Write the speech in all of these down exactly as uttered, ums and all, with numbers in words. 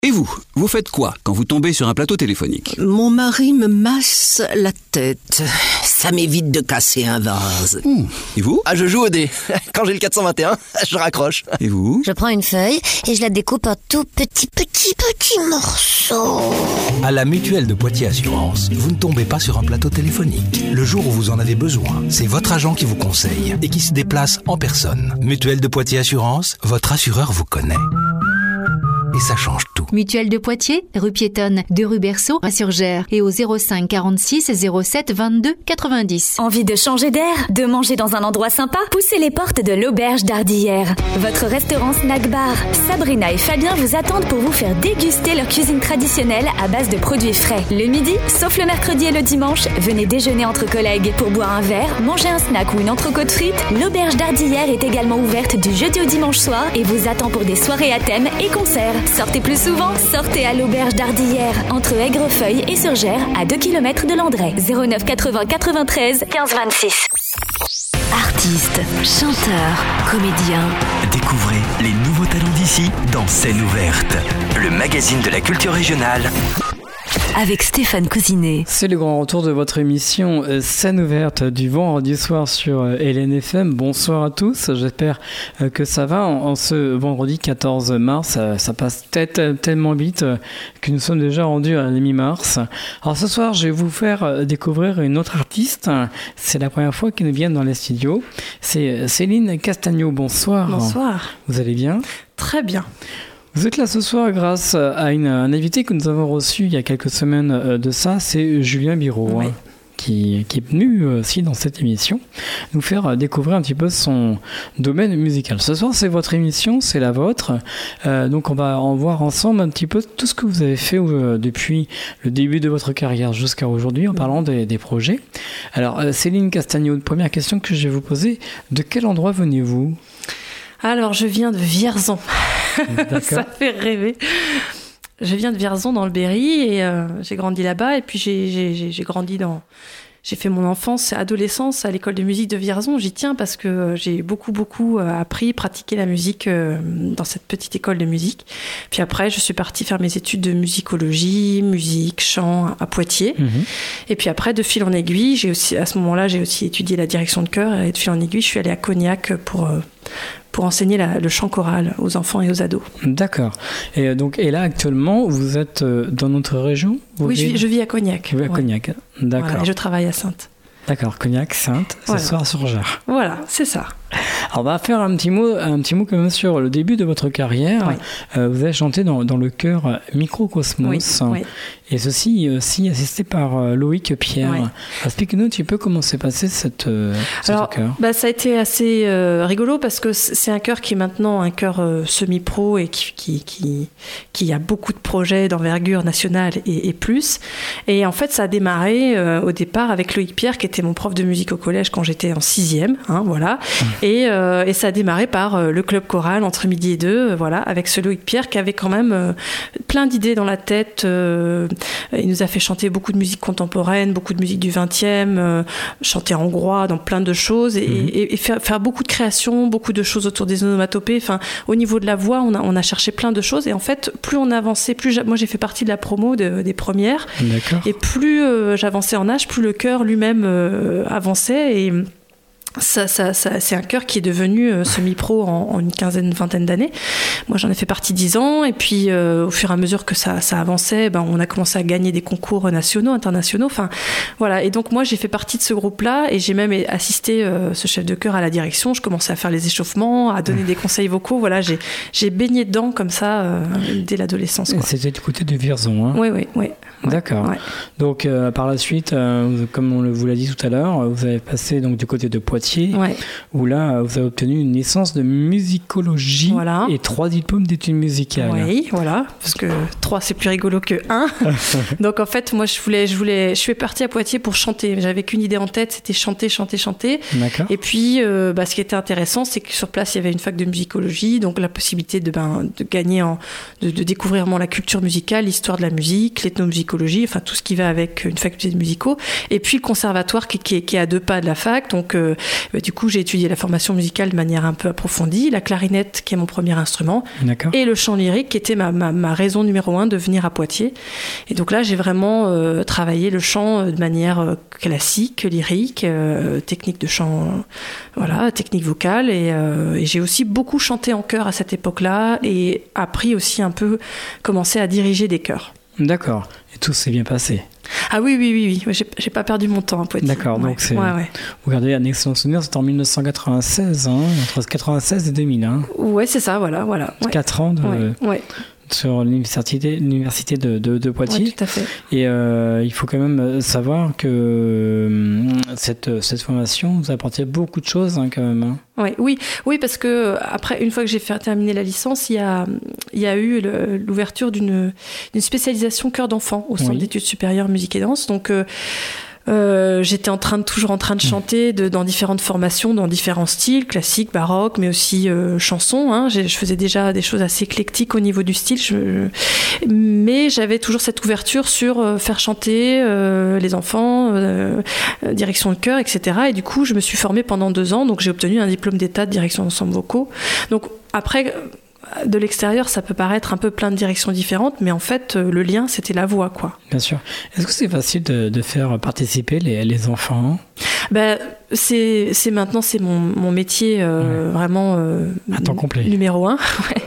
Et vous, vous faites quoi quand vous tombez sur un plateau téléphonique ? Mon mari me masse la tête. Ça m'évite de casser un vase. Mmh. Et vous ? Ah, je joue au dé. Quand j'ai le quatre cent vingt et un, je raccroche. Et vous ? Je prends une feuille et je la découpe en tout petits, petits, petits morceaux. À la Mutuelle de Poitiers Assurance, vous ne tombez pas sur un plateau téléphonique. Le jour où vous en avez besoin, c'est votre agent qui vous conseille et qui se déplace en personne. Mutuelle de Poitiers Assurance, votre assureur vous connaît. Et ça change tout. Mutuelle de Poitiers, rue piétonne, deux rue Berceau, à Surgères et au zéro cinq quarante-six zéro sept vingt-deux quatre-vingt-dix. Envie de changer d'air, de manger dans un endroit sympa ? Poussez les portes de l'Auberge d'Ardillères. Votre restaurant snack bar. Sabrina et Fabien vous attendent pour vous faire déguster leur cuisine traditionnelle à base de produits frais. Le midi, sauf le mercredi et le dimanche, venez déjeuner entre collègues. Pour boire un verre, manger un snack ou une entrecôte frite, l'Auberge d'Ardillères est également ouverte du jeudi au dimanche soir et vous attend pour des soirées à thème et concerts. Sortez plus souvent, sortez à l'Auberge d'Ardillères, entre Aigrefeuille et Surgères, à deux kilomètres de Landré. zéro neuf quatre-vingts quatre-vingt-treize quinze vingt-six. Artistes, chanteurs, comédiens. Découvrez les nouveaux talents d'ici dans Scène ouverte, le magazine de la culture régionale. Avec Stéphane Cousinet. C'est le grand retour de votre émission euh, Scène ouverte du vendredi soir sur euh, L N F M. Bonsoir à tous, j'espère euh, que ça va. En, en ce vendredi quatorze mars, euh, ça passe t- tellement vite euh, que nous sommes déjà rendus à la mi-mars. Alors ce soir, je vais vous faire euh, découvrir une autre artiste. C'est la première fois qu'elle vient dans les studios. C'est euh, Céline Castagno. Bonsoir. Bonsoir. Vous allez bien ? Très bien. Vous êtes là ce soir grâce à une, un invité que nous avons reçu il y a quelques semaines de ça, c'est Julien Biro, oui. hein, qui, qui est venu aussi dans cette émission nous faire découvrir un petit peu son domaine musical. Ce soir, c'est votre émission, c'est la vôtre, euh, donc on va en voir ensemble un petit peu tout ce que vous avez fait euh, depuis le début de votre carrière jusqu'à aujourd'hui en parlant des, des projets. Alors, euh, Céline Castagno, première question que je vais vous poser, de quel endroit venez-vous ? Alors, je viens de Vierzon. Ça fait rêver. Je viens de Vierzon dans le Berry et euh, j'ai grandi là-bas. Et puis, j'ai, j'ai, j'ai grandi dans... J'ai fait mon enfance et adolescence à l'école de musique de Vierzon. J'y tiens parce que j'ai beaucoup, beaucoup appris, pratiqué la musique dans cette petite école de musique. Puis après, je suis partie faire mes études de musicologie, musique, chant à Poitiers. Mmh. Et puis après, de fil en aiguille, j'ai aussi, à ce moment-là, j'ai aussi étudié la direction de chœur. Et de fil en aiguille, je suis allée à Cognac pour... pour enseigner la, le chant choral aux enfants et aux ados. D'accord. Et, donc, et là, actuellement, vous êtes dans notre région ? Vous Oui, vivez... je, vis, je vis à Cognac. Vous vivez à Cognac, ouais. D'accord. Voilà, et je travaille à Saintes. D'accord, Cognac, Saintes, ce voilà. soir à Surgères. Voilà, c'est ça. Alors, on va faire un petit mot, un petit mot quand même sur le début de votre carrière. Oui. Euh, vous avez chanté dans, dans le chœur Microcosmos. Oui, oui. Et ceci aussi assisté par euh, Loïc Pierre. Oui. Explique-nous un petit peu comment s'est passé cette, euh, Alors, ce chœur. Bah, ça a été assez euh, rigolo parce que c'est un chœur qui est maintenant un chœur euh, semi-pro et qui, qui, qui, qui a beaucoup de projets d'envergure nationale et, et plus. Et en fait, ça a démarré euh, au départ avec Loïc Pierre, qui était mon prof de musique au collège quand j'étais en sixième. Hein, voilà. Mmh. Et, euh, et ça a démarré par euh, le club choral entre midi et deux, euh, voilà, avec ce Loïc Pierre qui avait quand même euh, plein d'idées dans la tête. Euh, il nous a fait chanter beaucoup de musique contemporaine, beaucoup de musique du vingtième, euh, chanter en hongrois dans plein de choses et, mmh. et, et faire, faire beaucoup de créations, beaucoup de choses autour des onomatopées. Enfin, au niveau de la voix, on a, on a cherché plein de choses et en fait, plus on avançait, plus moi j'ai fait partie de la promo de, des premières. D'accord. Et plus euh, j'avançais en âge, plus le chœur lui-même euh, avançait et Ça, ça, ça, c'est un chœur qui est devenu euh, semi-pro en, en une quinzaine, une vingtaine d'années. Moi, j'en ai fait partie dix ans, et puis euh, au fur et à mesure que ça, ça avançait, ben, on a commencé à gagner des concours nationaux, internationaux. Enfin, voilà. Et donc moi, j'ai fait partie de ce groupe-là, et j'ai même assisté euh, ce chef de chœur à la direction. Je commençais à faire les échauffements, à donner des conseils vocaux. Voilà, j'ai, j'ai baigné dedans comme ça euh, dès l'adolescence. Quoi. C'était du côté de Vierzon, hein ? Oui, oui, oui. D'accord. Ouais. Donc euh, par la suite, euh, comme on vous l'a dit tout à l'heure, vous avez passé donc du côté de Poitiers, ouais. où là vous avez obtenu une licence de musicologie voilà. et trois diplômes d'études musicales. Oui, voilà, parce que trois c'est plus rigolo que un. Donc en fait, moi je voulais, je voulais, je suis partie à Poitiers pour chanter. J'avais qu'une idée en tête, c'était chanter, chanter, chanter. D'accord. Et puis, euh, bah, ce qui était intéressant, c'est que sur place il y avait une fac de musicologie, donc la possibilité de, ben, de gagner, en, de, de découvrir vraiment la culture musicale, l'histoire de la musique, l'ethnomusicologie. Enfin tout ce qui va avec une faculté de musicaux, et puis le conservatoire qui, qui, est, qui est à deux pas de la fac, donc euh, bah, du coup, j'ai étudié la formation musicale de manière un peu approfondie, la clarinette qui est mon premier instrument, D'accord. et le chant lyrique qui était ma, ma, ma raison numéro un de venir à Poitiers. Et donc là, j'ai vraiment euh, travaillé le chant de manière euh, classique, lyrique, euh, technique de chant, euh, voilà, technique vocale, et, euh, et j'ai aussi beaucoup chanté en chœur à cette époque-là, et appris aussi un peu, commencé à diriger des chœurs. D'accord. Et tout s'est bien passé. Ah oui, oui, oui, oui. J'ai, j'ai pas perdu mon temps à Poitiers. D'accord, ouais. donc c'est... Ouais, ouais. Vous gardez un excellent souvenir, c'était en dix-neuf cent quatre-vingt-seize, hein, entre quatre-vingt-seize et deux mille. Hein. Ouais, c'est ça, voilà. voilà. Ouais. quatre ans de... Ouais, ouais. sur l'université, l'université de, de, de Poitiers. Ouais, tout à fait. Et euh, il faut quand même savoir que euh, cette, cette formation vous a apporté beaucoup de choses, hein, quand même. Hein. Ouais, oui, oui, parce que après, une fois que j'ai fait terminer la licence, il y a, il y a eu le, l'ouverture d'une, d'une spécialisation chœur d'enfants au Centre oui. d'études supérieures musique et danse. Donc, euh, Euh, j'étais en train de, toujours en train de chanter de, dans différentes formations, dans différents styles, classiques, baroques, mais aussi euh, chansons. Hein. Je faisais déjà des choses assez éclectiques au niveau du style, je, mais j'avais toujours cette ouverture sur euh, faire chanter euh, les enfants, euh, euh, direction de chœur, et cetera. Et du coup, je me suis formée pendant deux ans, donc j'ai obtenu un diplôme d'état de direction d'ensemble vocaux. Donc après, de l'extérieur, ça peut paraître un peu plein de directions différentes, mais en fait, le lien, c'était la voix, quoi. Bien sûr. Est-ce que c'est facile de, de faire participer les, les enfants ? Ben, c'est, c'est maintenant, c'est mon, mon métier euh, ouais. vraiment euh, à temps complet. Numéro un.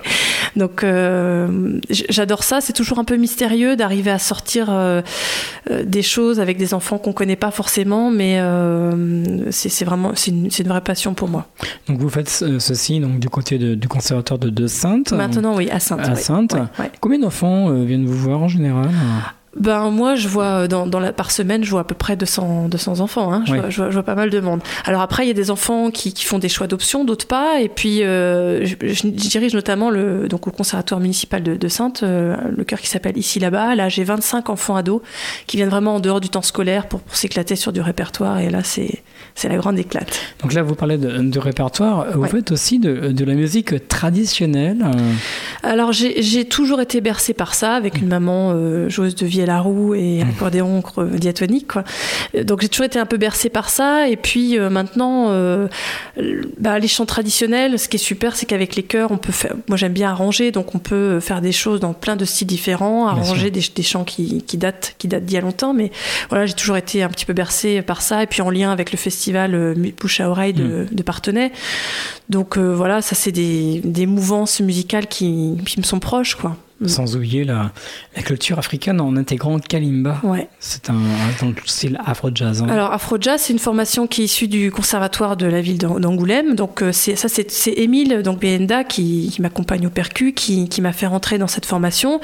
Donc, euh, j'adore ça. C'est toujours un peu mystérieux d'arriver à sortir euh, des choses avec des enfants qu'on connaît pas forcément, mais euh, c'est, c'est vraiment, c'est une, c'est une vraie passion pour moi. Donc, vous faites ceci donc du côté de, du conservatoire de, de Saintes. Maintenant, oui, à Saintes. À oui. Saintes. Ouais, ouais. Combien d'enfants euh, viennent vous voir en général ? Ben moi je vois dans, dans la, par semaine je vois à peu près deux cents, deux cents enfants hein. je, oui. vois, je, vois, je vois pas mal de monde. Alors après il y a des enfants qui, qui font des choix d'options, d'autres pas, et puis euh, je, je dirige notamment le, donc au conservatoire municipal de, de Saintes euh, le chœur qui s'appelle Ici là-bas. Là j'ai vingt-cinq enfants ados qui viennent vraiment en dehors du temps scolaire pour, pour s'éclater sur du répertoire, et là c'est, c'est la grande éclate. Donc là vous parlez de, de répertoire, vous ouais. faites aussi de, de la musique traditionnelle. Alors j'ai, j'ai toujours été bercée par ça avec une maman euh, joueuse de vielle à roue et accordéon diatonique, quoi. Donc j'ai toujours été un peu bercée par ça, et puis euh, maintenant euh, bah, les chants traditionnels, ce qui est super, c'est qu'avec les chœurs on peut faire, moi j'aime bien arranger, donc on peut faire des choses dans plein de styles différents, arranger des, des chants qui, qui datent qui datent d'il y a longtemps, mais voilà, j'ai toujours été un petit peu bercée par ça, et puis en lien avec le festival euh, Bouche à oreille de, mmh. de Partenay, donc euh, voilà, ça c'est des, des mouvances musicales qui, qui me sont proches, quoi. Sans oublier la, la culture africaine en intégrant Kalimba. Ouais. C'est un, un, un style afro-jazz. Hein. Alors, afro-jazz, c'est une formation qui est issue du conservatoire de la ville d'Angoulême. Donc, c'est, ça, c'est, c'est Émile donc Béenda, qui, qui m'accompagne au percu, qui, qui m'a fait rentrer dans cette formation.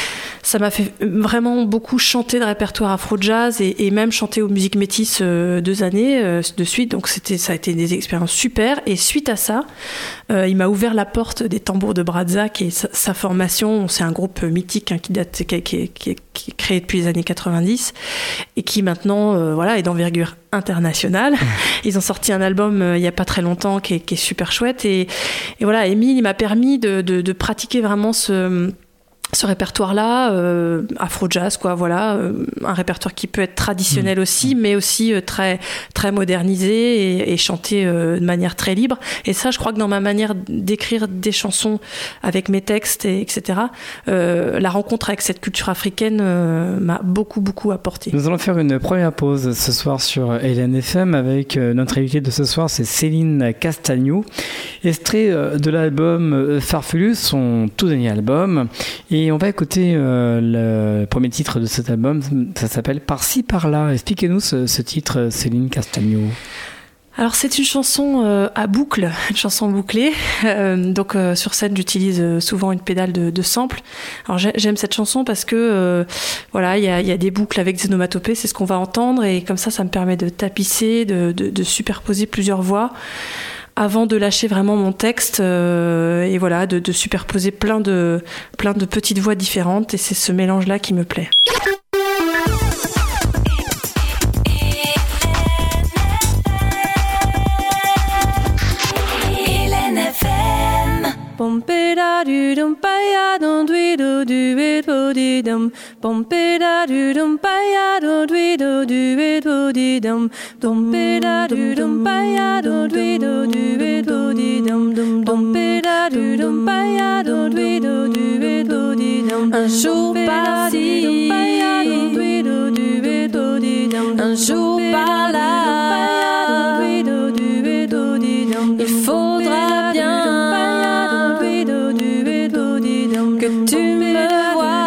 Ça m'a fait vraiment beaucoup chanter le répertoire afro-jazz et, et même chanter aux musiques métisses euh, deux années euh, de suite. Donc c'était, ça a été des expériences super. Et suite à ça, euh, il m'a ouvert la porte des Tambours de Bradzac et sa, sa formation. C'est un groupe mythique hein, qui date, qui, qui, qui, qui est créé depuis les années quatre-vingt-dix et qui maintenant, euh, voilà, est d'envergure internationale. Mmh. Ils ont sorti un album euh, il y a pas très longtemps qui est, qui est super chouette. Et, et voilà, Émile, il m'a permis de, de, de pratiquer vraiment ce ce répertoire-là, euh, afro-jazz, quoi, voilà, euh, un répertoire qui peut être traditionnel mmh. aussi, mais aussi euh, très, très modernisé et, et chanté euh, de manière très libre. Et ça, je crois que dans ma manière d'écrire des chansons avec mes textes, et, etc., euh, la rencontre avec cette culture africaine euh, m'a beaucoup, beaucoup apporté. Nous allons faire une première pause ce soir sur Hélène F M avec euh, notre invitée de ce soir, c'est Céline Castagno, extrait euh, de l'album Farfelu, son tout dernier album. Et on va écouter euh, le premier titre de cet album, ça s'appelle Par-ci, par-là. Expliquez-nous ce, ce titre, Céline Castagno. Alors c'est une chanson euh, à boucle, une chanson bouclée. Euh, donc euh, sur scène j'utilise euh, souvent une pédale de, de sample. Alors j'aime cette chanson parce que euh, voilà, il y a, y a des boucles avec des onomatopées, c'est ce qu'on va entendre, et comme ça, ça me permet de tapisser, de, de, de superposer plusieurs voix avant de lâcher vraiment mon texte, euh, et voilà, de, de superposer plein de, plein de petites voix différentes, et c'est ce mélange-là qui me plaît. Hélène F M. di dum bum pe da du dum pa ya do dwi do du be do di dum dum pe da du dum pa ya do dwi do du be do di dum dum dum pe da du dum pa ya do dwi do du be do di dum un jour par-ci un jour par là il faudra bien que tu me vois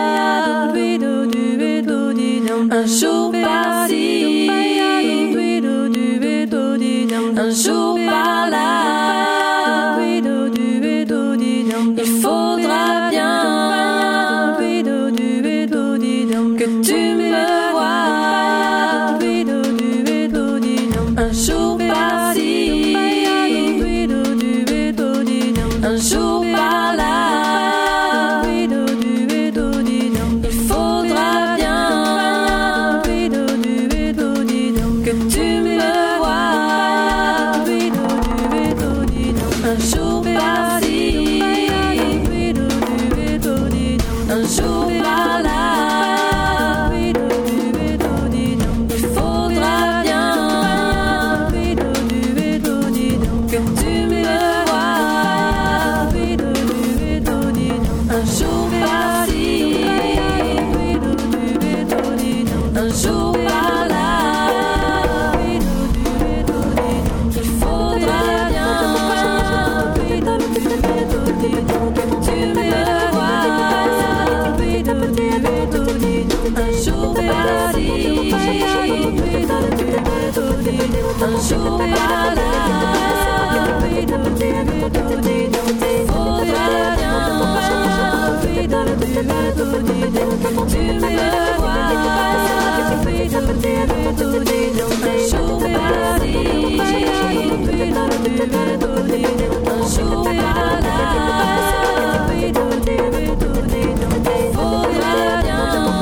un jour par-ci un jour par là il faudra bien que tu me vois un jour par-ci un jour par-là il faudra bien que tu me vois un jour par-ci un jour par-là il faudra bien que tu me vois un jour par-ci un jour par-là il faudra bien que tu me vois un jour par-ci un jour par-là il faudra bien que tu me vois un jour par-ci un jour par-là il faudra bien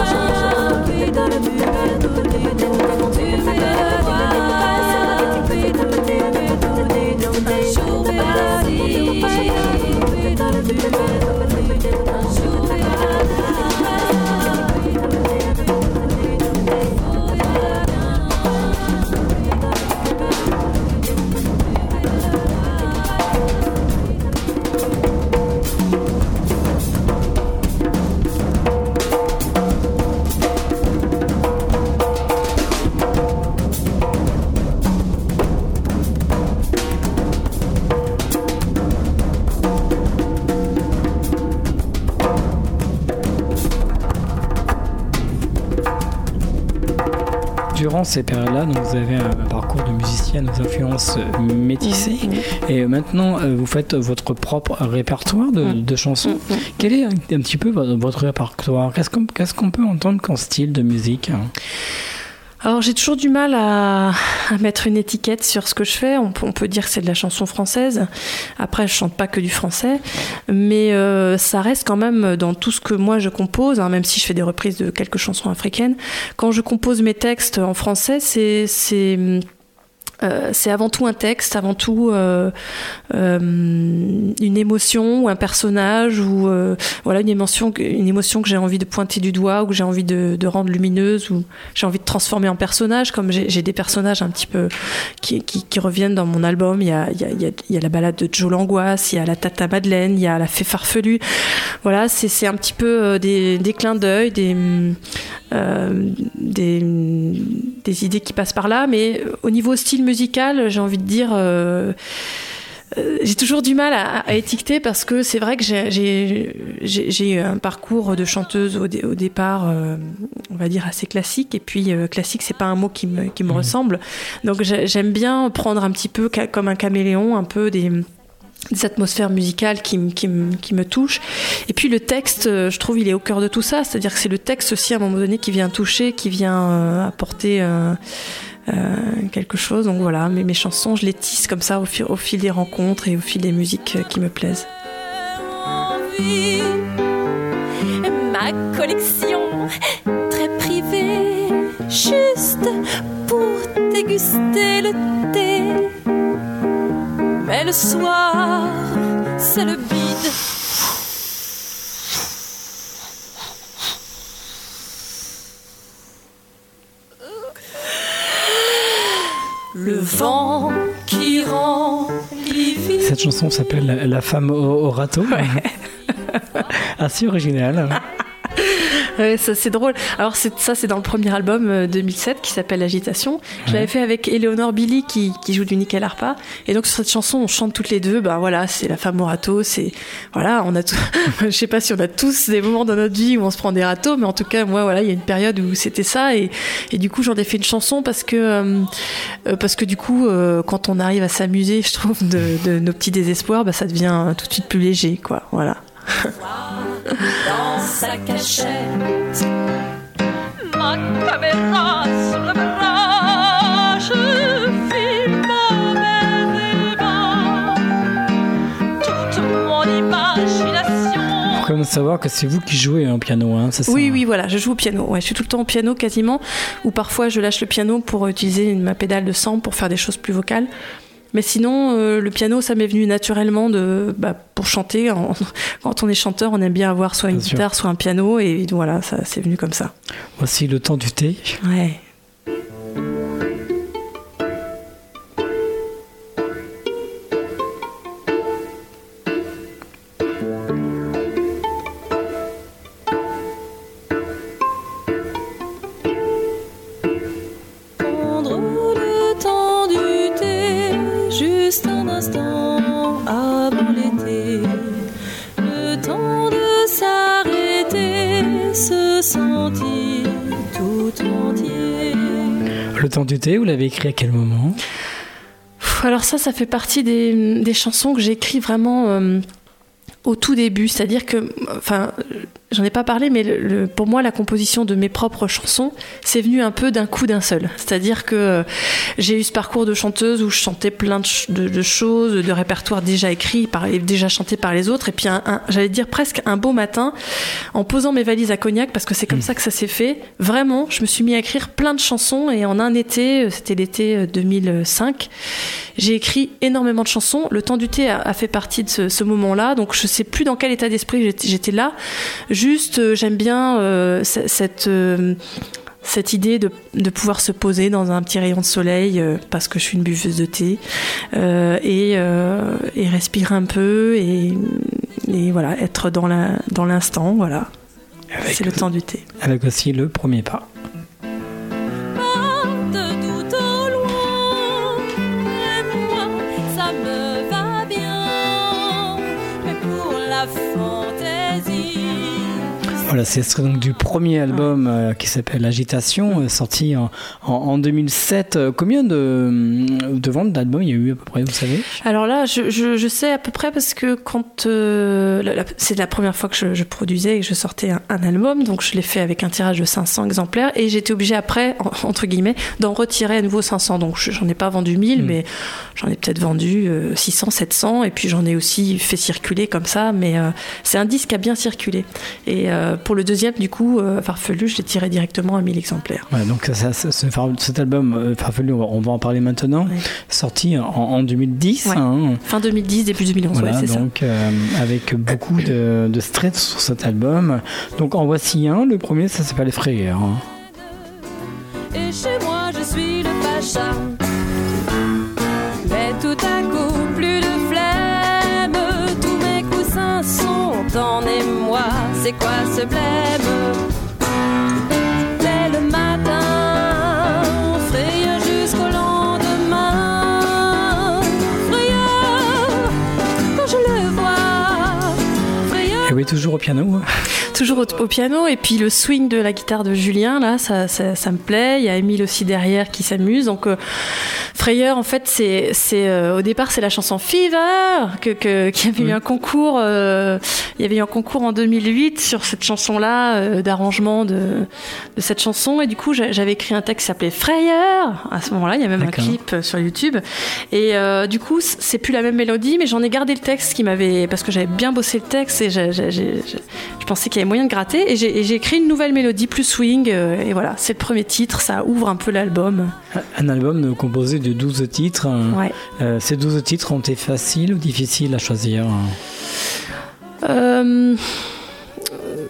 Durant ces périodes-là, donc vous avez un, un parcours de musicienne aux influences métissées, mmh. et maintenant euh, vous faites votre propre répertoire de, mmh. de chansons. Mmh. Quel est un, un petit peu votre répertoire ? Qu'est-ce qu'on, qu'est-ce qu'on peut entendre comme style de musique ? Alors j'ai toujours du mal à, à mettre une étiquette sur ce que je fais. On, on peut dire que c'est de la chanson française. Après, je chante pas que du français, mais euh, ça reste quand même dans tout ce que moi je compose, hein, même si je fais des reprises de quelques chansons africaines. Quand je compose mes textes en français, c'est c'est Euh, c'est avant tout un texte, avant tout euh, euh, une émotion ou un personnage ou euh, voilà une émotion, une émotion que j'ai envie de pointer du doigt ou que j'ai envie de, de rendre lumineuse ou j'ai envie de transformer en personnage. Comme j'ai, j'ai des personnages un petit peu qui, qui, qui reviennent dans mon album. Il y a, il y a, il y a, il y a la balade de Joe Langlois, il y a la Tata Madeleine, il y a la Fée Farfelue. Voilà, c'est, c'est un petit peu des, des clins d'œil, des, euh, des, des idées qui passent par là. Mais au niveau style musical, j'ai envie de dire, euh, euh, j'ai toujours du mal à, à étiqueter parce que c'est vrai que j'ai, j'ai, j'ai, j'ai eu un parcours de chanteuse au, dé, au départ, euh, on va dire assez classique. Et puis euh, classique, c'est pas un mot qui me, qui me mmh. ressemble. Donc j'aime bien prendre un petit peu comme un caméléon, un peu des des atmosphères musicales qui, qui, qui me touchent. Et puis le texte, je trouve, il est au cœur de tout ça. C'est-à-dire que c'est le texte aussi, à un moment donné, qui vient toucher, qui vient euh, apporter euh, euh, quelque chose. Donc voilà, mes, mes chansons, je les tisse comme ça au fil, au fil des rencontres et au fil des musiques qui me plaisent. Ma collection très privée, juste pour déguster le thé. Mais le soir, c'est le bide. Le vent qui rend livide. Cette chanson s'appelle La, La femme au, au râteau. Ouais. Assez original. Ouais, ça, c'est drôle. Alors c'est, ça, c'est dans le premier album euh, deux mille sept qui s'appelle Agitation. Je Ouais. l'avais fait avec Éléonore Billy qui, qui joue du nickel harpa. Et donc sur cette chanson, on chante toutes les deux. Ben voilà, c'est la femme au râteau. C'est voilà, on a tout. Je sais pas si on a tous des moments dans notre vie où on se prend des râteaux, mais en tout cas, moi, voilà, il y a une période où c'était ça. Et, et du coup, j'en ai fait une chanson parce que euh, euh, parce que du coup, euh, quand on arrive à s'amuser, je trouve, de, de nos petits désespoirs, bah, ça devient tout de suite plus léger, quoi. Voilà. Dans sa cachette, ma caméra sur le bras, je filme mes débats, toute mon imagination. Il faut quand même savoir que c'est vous qui jouez un piano, hein, c'est ça? Oui, oui, voilà, je joue au piano. Ouais, je suis tout le temps au piano quasiment, ou parfois je lâche le piano pour utiliser une- ma pédale de sample pour faire des choses plus vocales. Mais sinon, euh, le piano, ça m'est venu naturellement de, bah, pour chanter. En- quand on est chanteur, on aime bien avoir soit une Bien sûr. guitare, soit un piano, et voilà, ça, c'est venu comme ça. Voici le temps du thé. Ouais. Prendre le temps du thé, juste un instant avant l'été. Le temps de s'arrêter, se sentir tout entier. Le temps du thé, vous l'avez écrit à quel moment? Pff, Alors ça, ça fait partie des, des chansons que j'écris vraiment euh, au tout début. C'est-à-dire que, enfin, j'en ai pas parlé, mais le, le- pour moi, la composition de mes propres chansons, c'est venu un peu d'un coup d'un seul. C'est-à-dire que euh, j'ai eu ce parcours de chanteuse où je chantais plein de, ch- de, de choses, de répertoires déjà écrits, par, et déjà chantés par les autres. Et puis, un, un- j'allais dire presque un beau matin, en posant mes valises à Cognac, parce que c'est comme ça que ça s'est fait, vraiment, je me suis mis à écrire plein de chansons. Et en un été, c'était l'été deux mille cinq, j'ai écrit énormément de chansons. Le temps du thé a, a fait partie de ce, ce moment-là. Donc, je sais plus dans quel état d'esprit j'étais, j'étais là. Juste, euh, j'aime bien euh, c- cette, euh, cette idée de, de pouvoir se poser dans un petit rayon de soleil, euh, parce que je suis une buveuse de thé, euh, et, euh, et respirer un peu, et, et voilà, être dans, la, dans l'instant, voilà. C'est le temps du thé. Avec aussi le premier pas. De tout au loin, et moi, ça me va bien. Mais pour la fantaisie, Voilà, c'est extrait donc du premier album euh, qui s'appelle Agitation, euh, sorti en, en, en deux mille sept. Euh, Combien de, de ventes d'albums il y a eu à peu près, vous savez? Alors là, je, je, je sais à peu près parce que quand euh, la- la- c'est la première fois que je, je produisais et que je sortais un, un album, donc je l'ai fait avec un tirage de cinq cents exemplaires et j'étais obligée après, en- entre guillemets, d'en retirer à nouveau cinq cents. Donc je- j'en ai pas vendu mille, Mm. mais j'en ai peut-être vendu euh, six cents, sept cents, et puis j'en ai aussi fait circuler comme ça. Mais euh, c'est un disque qui a bien circulé. Et euh, pour le deuxième, du coup, euh, Farfelu, je l'ai tiré directement à mille exemplaires. Ouais, donc ça, ça, ce far- cet album, euh, Farfelu, on va, on va en parler maintenant, Ouais. sorti en, en deux mille dix. Ouais. hein. Fin deux mille dix, début deux mille onze, Voilà, ouais, c'est donc euh, avec beaucoup de, de stress sur cet album. Donc en voici un, le premier, ça s'appelle Frayeur. hein. et chez moi je suis le pacha. Mais tout à coup, plus de flemme, tous mes coussins sont en émoi. C'est quoi ce blême? Dès le matin, frayeur jusqu'au lendemain. Frayeur, quand je le vois, frayeur. Et oui, toujours au piano. hein. Toujours au, au piano, et puis le swing de la guitare de Julien, là, ça, ça, ça me plaît. Il y a Émile aussi derrière qui s'amuse. Donc, euh, Frayeur, en fait, c'est, c'est euh, au départ, c'est la chanson Fever, que, que, qui avait eu un concours. Euh, il y avait eu un concours en deux mille huit sur cette chanson-là, euh, d'arrangement de, de cette chanson. Et du coup, j'a- j'avais écrit un texte qui s'appelait Frayeur. À ce moment-là, il y a même D'accord. un clip euh, sur YouTube. Et euh, du coup, c- c'est plus la même mélodie, mais j'en ai gardé le texte qui m'avait, parce que j'avais bien bossé le texte et j'ai, j'ai, j'ai- j'ai- je pensais qu'il y avait moyen de gratter. Et j'ai, et j'ai écrit une nouvelle mélodie plus swing. euh, et voilà, c'est le premier titre, ça ouvre un peu l'album. Un album composé de douze titres. Ouais. Euh, ces douze titres ont été faciles ou difficiles à choisir? Euh,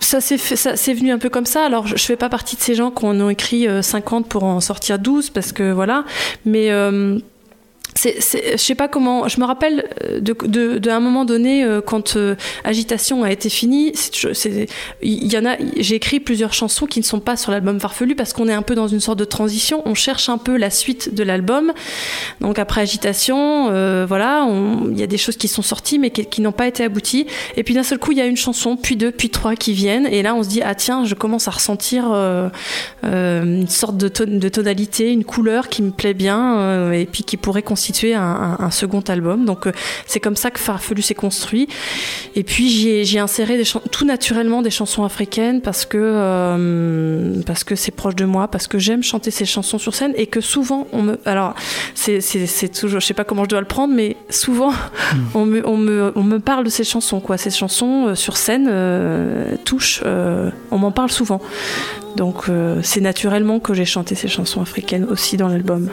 ça s'est fait, ça c'est venu un peu comme ça. Alors je, je fais pas partie de ces gens qui en ont écrit euh, cinquante pour en sortir douze parce que voilà, mais euh, C'est, c'est, je sais pas comment. Je me rappelle de, de, de un moment donné euh, quand euh, Agitation a été fini. C'est, c'est, il y en a. J'ai écrit plusieurs chansons qui ne sont pas sur l'album Farfelu parce qu'on est un peu dans une sorte de transition. On cherche un peu la suite de l'album. Donc après Agitation, euh, voilà, il y a des choses qui sont sorties mais qui, qui n'ont pas été abouties. Et puis d'un seul coup, il y a une chanson, puis deux, puis trois qui viennent. Et là, on se dit ah tiens, je commence à ressentir euh, euh, une sorte de, ton, de tonalité, une couleur qui me plaît bien euh, et puis qui pourrait constituer Un, un, un second album. Donc euh, c'est comme ça que Farfelu s'est construit. Et puis j'y ai, j'y ai inséré des chan- tout naturellement des chansons africaines parce que euh, parce que c'est proche de moi, parce que j'aime chanter ces chansons sur scène et que souvent on me alors c'est c'est c'est toujours, je sais pas comment je dois le prendre, mais souvent mmh. on me on me on me parle de ces chansons quoi. Ces chansons euh, sur scène euh, touchent. Euh, on m'en parle souvent. Donc euh, c'est naturellement que j'ai chanté ces chansons africaines aussi dans l'album.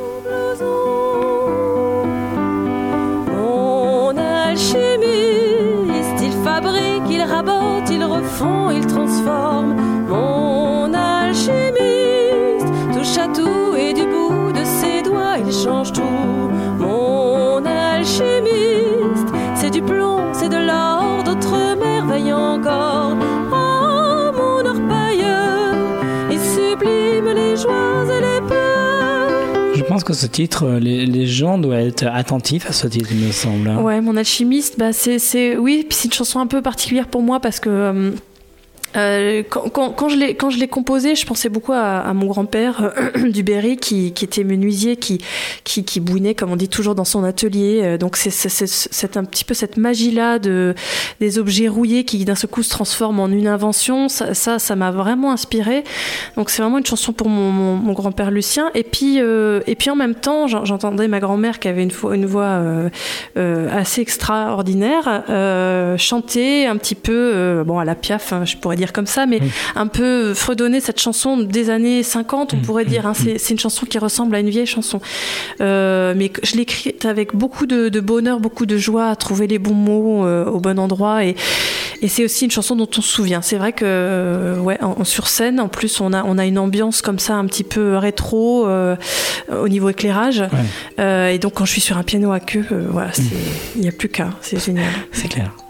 Alchimiste, il fabrique, il rabote, il refond, il transforme. Mon alchimiste touche à tout et du bout de ses doigts il change tout. Mon alchimiste, c'est du plomb, c'est de l'or, d'autres merveilles encore. Oh, mon orpailleur, il sublime les joies et les peurs. Je pense que ce titre, les, les gens doivent être attentifs à ce titre, il me semble. Ouais, Mon alchimiste, bah c'est, c'est, oui, puis c'est une chanson un peu particulière pour moi parce que euh, Euh, quand, quand, quand, je l'ai, quand je l'ai composé, je pensais beaucoup à, à mon grand-père euh, du Berry qui, qui était menuisier, qui, qui, qui bouinait, comme on dit toujours, dans son atelier. Euh, donc c'est, c'est, c'est, c'est un petit peu cette magie-là de, des objets rouillés qui d'un seul coup se transforment en une invention. Ça, ça, ça m'a vraiment inspirée. Donc c'est vraiment une chanson pour mon, mon, mon grand-père Lucien. Et puis, euh, et puis en même temps, j'entendais ma grand-mère qui avait une, une voix euh, euh, assez extraordinaire euh, chanter un petit peu, euh, bon à la Piaf, hein, je pourrais dire comme ça, mais oui. un peu fredonner cette chanson des années cinquante, on mmh, pourrait dire. Hein, mmh. c'est, c'est une chanson qui ressemble à une vieille chanson. Euh, mais je l'ai écrite avec beaucoup de, de bonheur, beaucoup de joie à trouver les bons mots euh, au bon endroit. Et, et c'est aussi une chanson dont on se souvient. C'est vrai que euh, ouais, en, sur scène, en plus, on a, on a une ambiance comme ça, un petit peu rétro euh, au niveau éclairage. Ouais. Euh, et donc, quand je suis sur un piano à queue, euh, voilà, il n'y a plus qu'à. C'est génial. C'est clair. Mmh.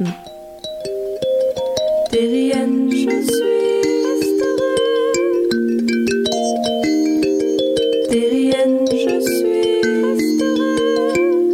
Terrienne, je suis restaurée. Terrienne, je suis restaurée.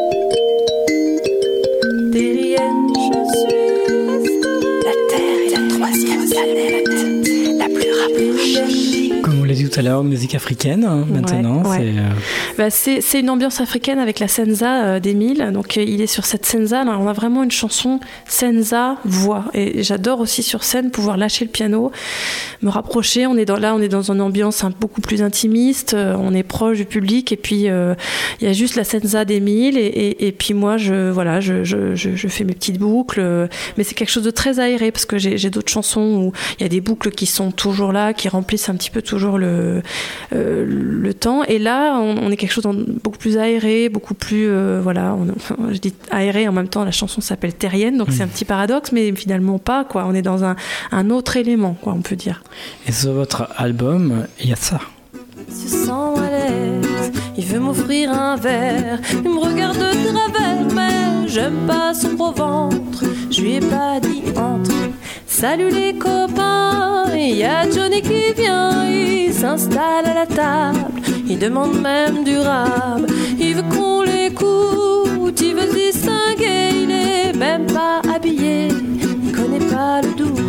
Terrienne, je suis restaurée. La Terre est la troisième planète la plus rapprochée. Comme on l'a dit tout à l'heure, musique africaine, hein, maintenant. Ouais, ouais. C'est, euh... bah, c'est, c'est une ambiance africaine avec la senza euh, d'Émile. Donc euh, il est sur cette senza. Alors, on a vraiment une chanson senza voix. Et j'adore aussi sur scène pouvoir lâcher le piano, me rapprocher. On est dans, là, on est dans une ambiance hein, beaucoup plus intimiste. Euh, on est proche du public. Et puis euh, il y a juste la senza d'Émile. Et, et, et puis moi, je, voilà, je, je, je, je fais mes petites boucles. Euh, mais c'est quelque chose de très aéré parce que j'ai, j'ai d'autres chansons où il y a des boucles qui sont toujours là, qui remplissent un petit peu toujours le, euh, le temps. Et là, on, on est quelque chose de beaucoup plus aéré, beaucoup plus, euh, voilà, on, je dis aéré, en même temps, la chanson s'appelle Terrienne, donc mmh. c'est un petit paradoxe, mais finalement pas, quoi. On est dans un, un autre élément, quoi, on peut dire. Et sur votre album, il y a ça. Il se sent à l'aise, il veut m'offrir un verre, il me regarde de travers, mais j'aime pas son gros ventre. Je lui ai pas dit entre. Salut les copains, il y a Johnny qui vient, il s'installe à la table, il demande même du rab, il veut qu'on l'écoute, il veut distinguer, il est même pas habillé, il connaît pas le doute.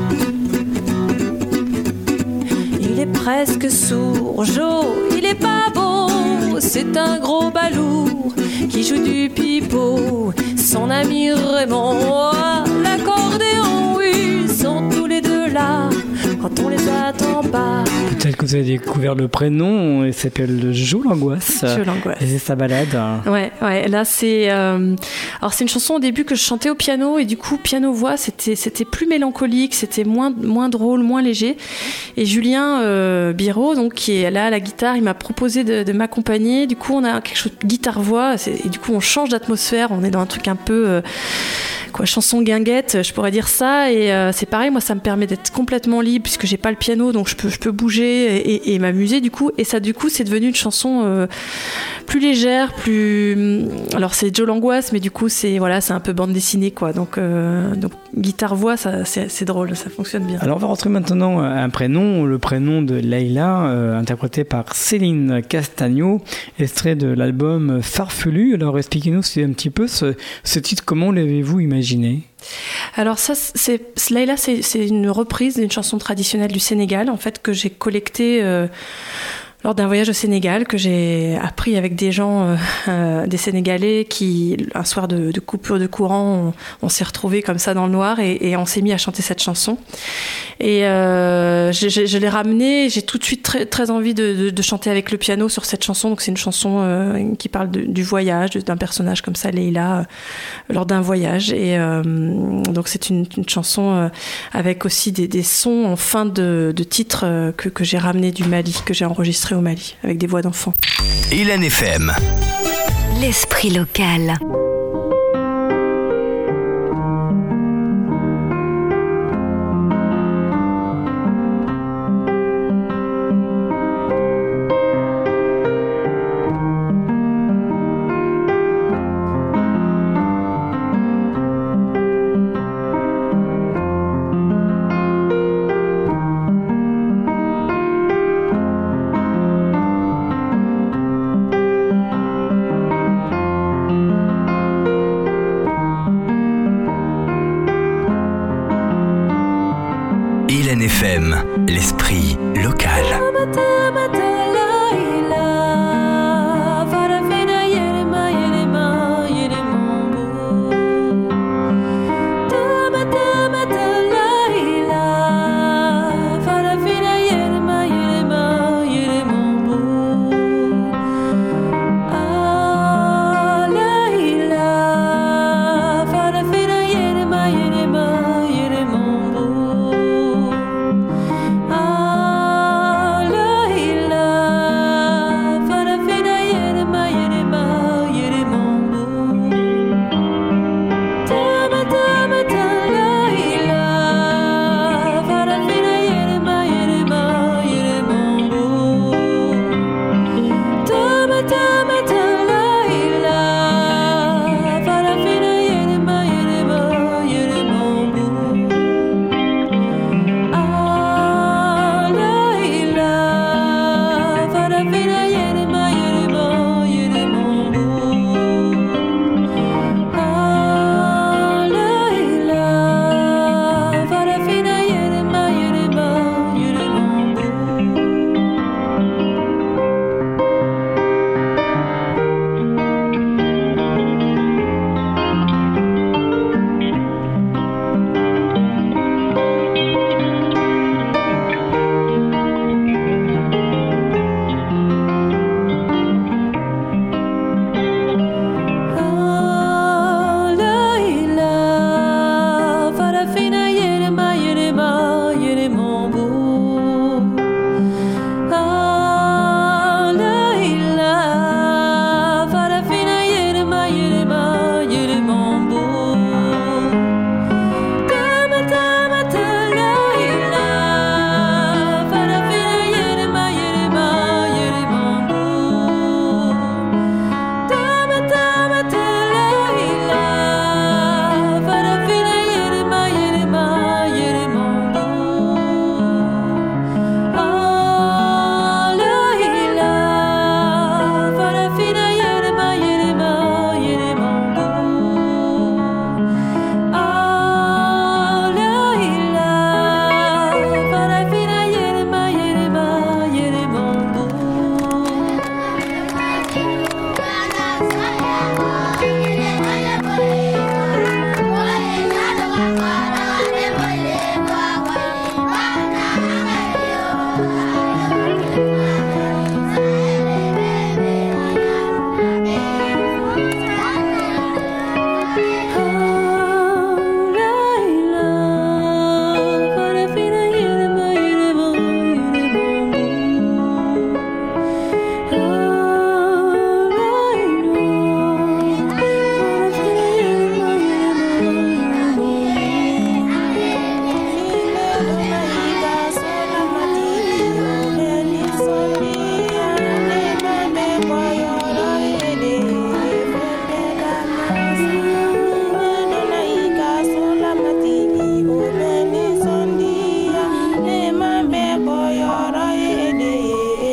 Il est presque sourd, Joe, il est pas beau, c'est un gros balourd qui joue du pipeau. Son ami Raymond, oh, l'accordéon, oui, ils sont tous les deux là quand on les attend pas. Peut-être que vous avez découvert le prénom, il s'appelle Joue l'angoisse. Joue l'angoisse. Et c'est sa balade. Ouais, ouais. Là, c'est. Euh... Alors, c'est une chanson au début que je chantais au piano et du coup, piano-voix, c'était, c'était plus mélancolique, c'était moins, moins drôle, moins léger. Et Julien euh, Biro, donc, qui est là à la guitare, il m'a proposé de, de m'accompagner. Du coup, on a quelque chose de guitare-voix et du coup, on change d'atmosphère. On est dans un truc un peu. Euh... quoi, chanson guinguette, je pourrais dire ça. Et euh, c'est pareil, moi, ça me permet d'être complètement libre puisque j'ai pas le piano, donc je peux, je peux bouger et, et m'amuser du coup. Et ça, du coup, c'est devenu une chanson euh, plus légère, plus. Alors c'est Joe Langlois, mais du coup, c'est voilà, c'est un peu bande dessinée, quoi. Donc, euh, donc guitare voix, ça, c'est, c'est drôle, ça fonctionne bien. Alors on va rentrer maintenant un prénom, le prénom de Leïla, euh, interprété par Céline Castagno, extrait de l'album Farfelu. Alors expliquez-nous un petit peu ce, ce titre, comment l'avez-vous imaginé ? Alors ça, c'est, Leïla, c'est, c'est une reprise d'une chanson traditionnelle du Sénégal, en fait, que j'ai collectée euh, lors d'un voyage au Sénégal, que j'ai appris avec des gens, euh, euh, des Sénégalais, qui, un soir de, de coupure de courant, on, on s'est retrouvés comme ça dans le noir et, et on s'est mis à chanter cette chanson. Et euh, je, je, je l'ai ramenée, j'ai tout de suite très, très envie de, de, de chanter avec le piano sur cette chanson. Donc c'est une chanson euh, qui parle de, du voyage, d'un personnage comme ça, Leïla, euh, lors d'un voyage. Et euh, donc c'est une, une chanson euh, avec aussi des, des sons en fin de, de titre euh, que, que j'ai ramené du Mali, que j'ai enregistré au Mali, avec des voix d'enfants. Hélène F M. L'esprit local. Hélène F M, l'esprit local. Ah, la, la.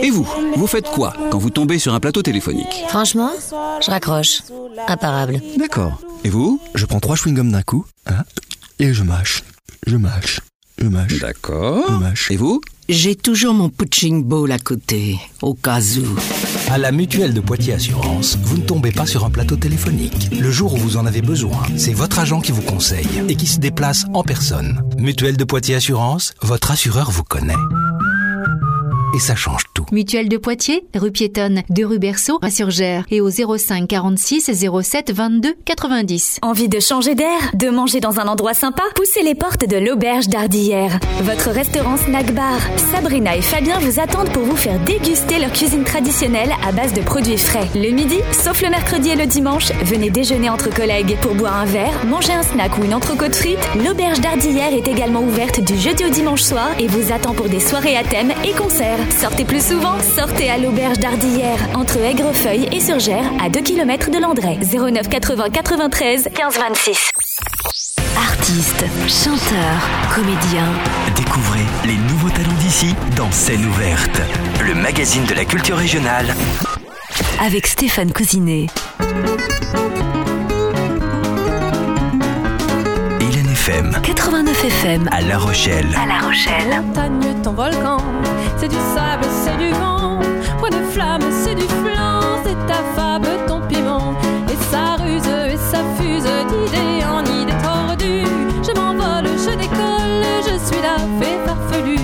Et vous, vous faites quoi quand vous tombez sur un plateau téléphonique? Franchement, je raccroche. Imparable. D'accord. Et vous? Je prends trois chewing-gums d'un coup, hein, et je mâche, je mâche, je mâche. D'accord. Je mâche. Et vous? J'ai toujours mon punching ball à côté, au cas où. À la Mutuelle de Poitiers Assurance, vous ne tombez pas sur un plateau téléphonique. Le jour où vous en avez besoin, c'est votre agent qui vous conseille et qui se déplace en personne. Mutuelle de Poitiers Assurance, votre assureur vous connaît. Et ça change tout. Mutuelle de Poitiers, rue piétonne de rue Berceau à Surgères et au zéro cinq quarante-six zéro sept vingt-deux quatre-vingt-dix. Envie de changer d'air, de manger dans un endroit sympa? Poussez les portes de l'Auberge d'Ardillère. Votre restaurant snack bar. Sabrina et Fabien vous attendent pour vous faire déguster leur cuisine traditionnelle à base de produits frais. Le midi, sauf le mercredi et le dimanche, venez déjeuner entre collègues. Pour boire un verre, manger un snack ou une entrecôte frite, l'Auberge d'Ardillère est également ouverte du jeudi au dimanche soir et vous attend pour des soirées à thème et concerts. Sortez plus souvent, sortez à l'Auberge d'Ardillère, entre Aigrefeuille et Surgères, à deux kilomètres de Landré. zéro neuf quatre-vingts quatre-vingt-treize quinze vingt-six. Artistes, chanteurs, comédiens. Découvrez les nouveaux talents d'ici dans Scène ouverte, le magazine de la culture régionale. Avec Stéphane Cousinet. quatre-vingt-neuf F M à La Rochelle. À La Rochelle. Montagne, ton volcan, c'est du sable, c'est du vent. Point de flamme, c'est du flanc, c'est ta fable, ton piment. Et ça ruse et ça fuse d'idée en idée tordue. Je m'envole, je décolle, je suis la fée farfelue.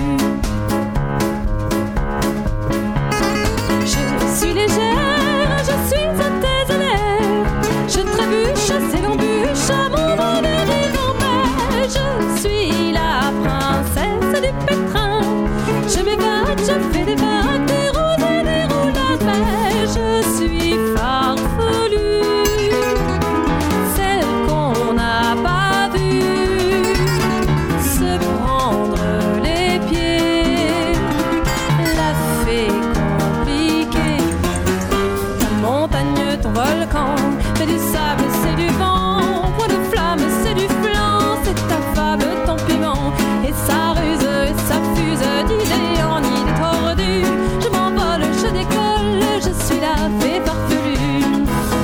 Je suis légère, je suis à tes élèves. Je trébuche, c'est l'embûche à mon bonheur. Je suis la princesse du pétrin. Je m'évade, je fais des vagues, des roses et des roulades. Mais je suis farfelue, celle qu'on n'a pas vue se prendre les pieds. La fée compliquée. Ta montagne, ton volcan, c'est du sable, c'est du vent. Point de flamme, c'est du flanc, c'est ta fable, ton piment. Et ça ruse et ça fuse d'idée en idée tordue. Je m'envole, je décolle, je suis la fée farfelue.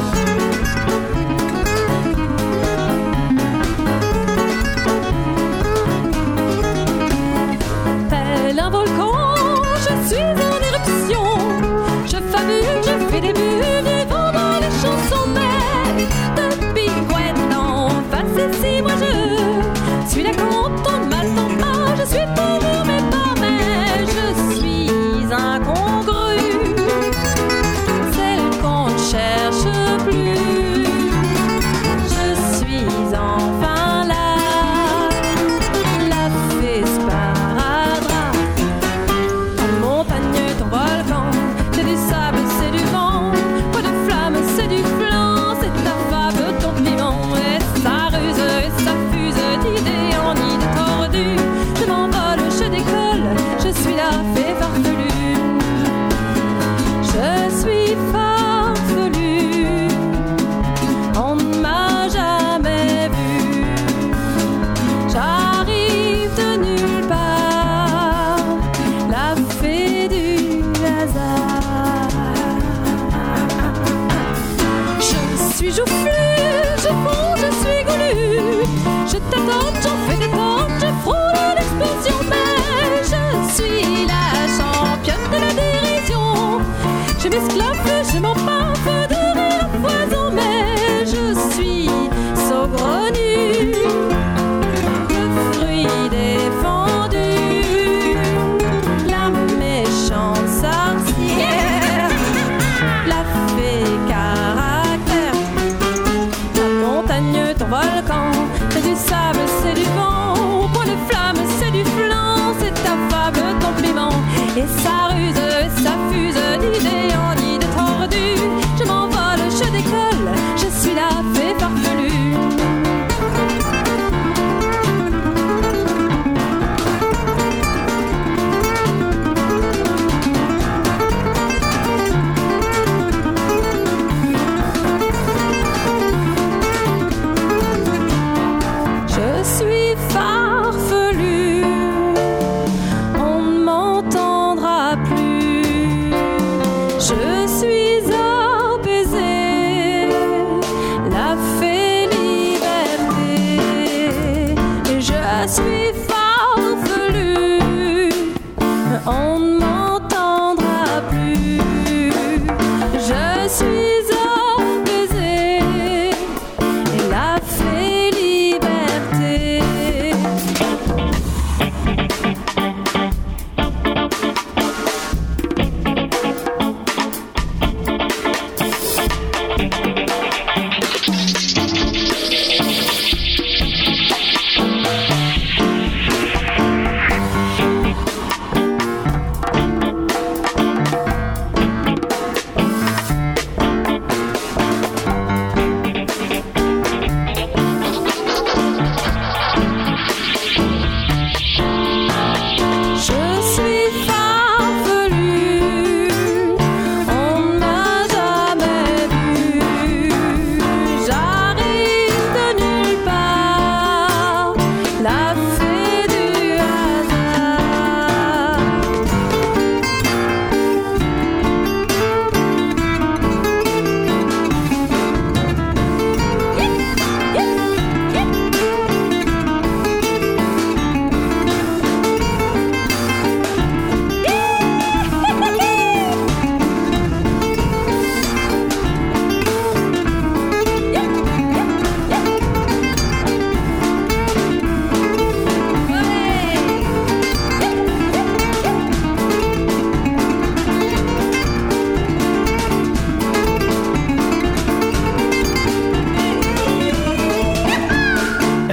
Tel un volcan, je suis en éruption. Je fabule, je fais des bulles, du vent dans les chansons. Mais depuis Gwen en face ici, moi je suis là quand on ne m'attend pas. Je suis toujours mes pas, mais je suis incongrue, celle qu'on ne cherche plus. Je suis enfin là, la fée sparadrap. Ta montagne, ton volcan, c'est du sable, c'est du vent. Pas de flamme, c'est du flanc, c'est ta fable, ton piment. Et ça ruse et ça fuse d'idée en idée tordue. Je m'envole, je décolle, je suis la fée farfelue. Je suis farfelue, on ne m'a jamais vue. J'arrive de nulle part, la fée du hasard. Je suis joufflue, je fonds, je suis goulue. Je t'attends, j'en fais des portes, je frôle l'explosion. Mais je suis la championne de la dérision. Je m'esclaffe, je m'empaffe de rire à foison. Mais je suis saugrenue, le fruit défendu, la méchante sorcière, la fée caractère. Ta montagne, ton volcan, c'est du sable, c'est du vent. Au point de flamme, c'est du flanc, c'est ta fable, ton piment. Et ça ruse et ça fuse d'idée en idée tordue. Je m'envole, je décolle, je suis la fée farfelue. Je suis farfelue, on ne m'entendra plus.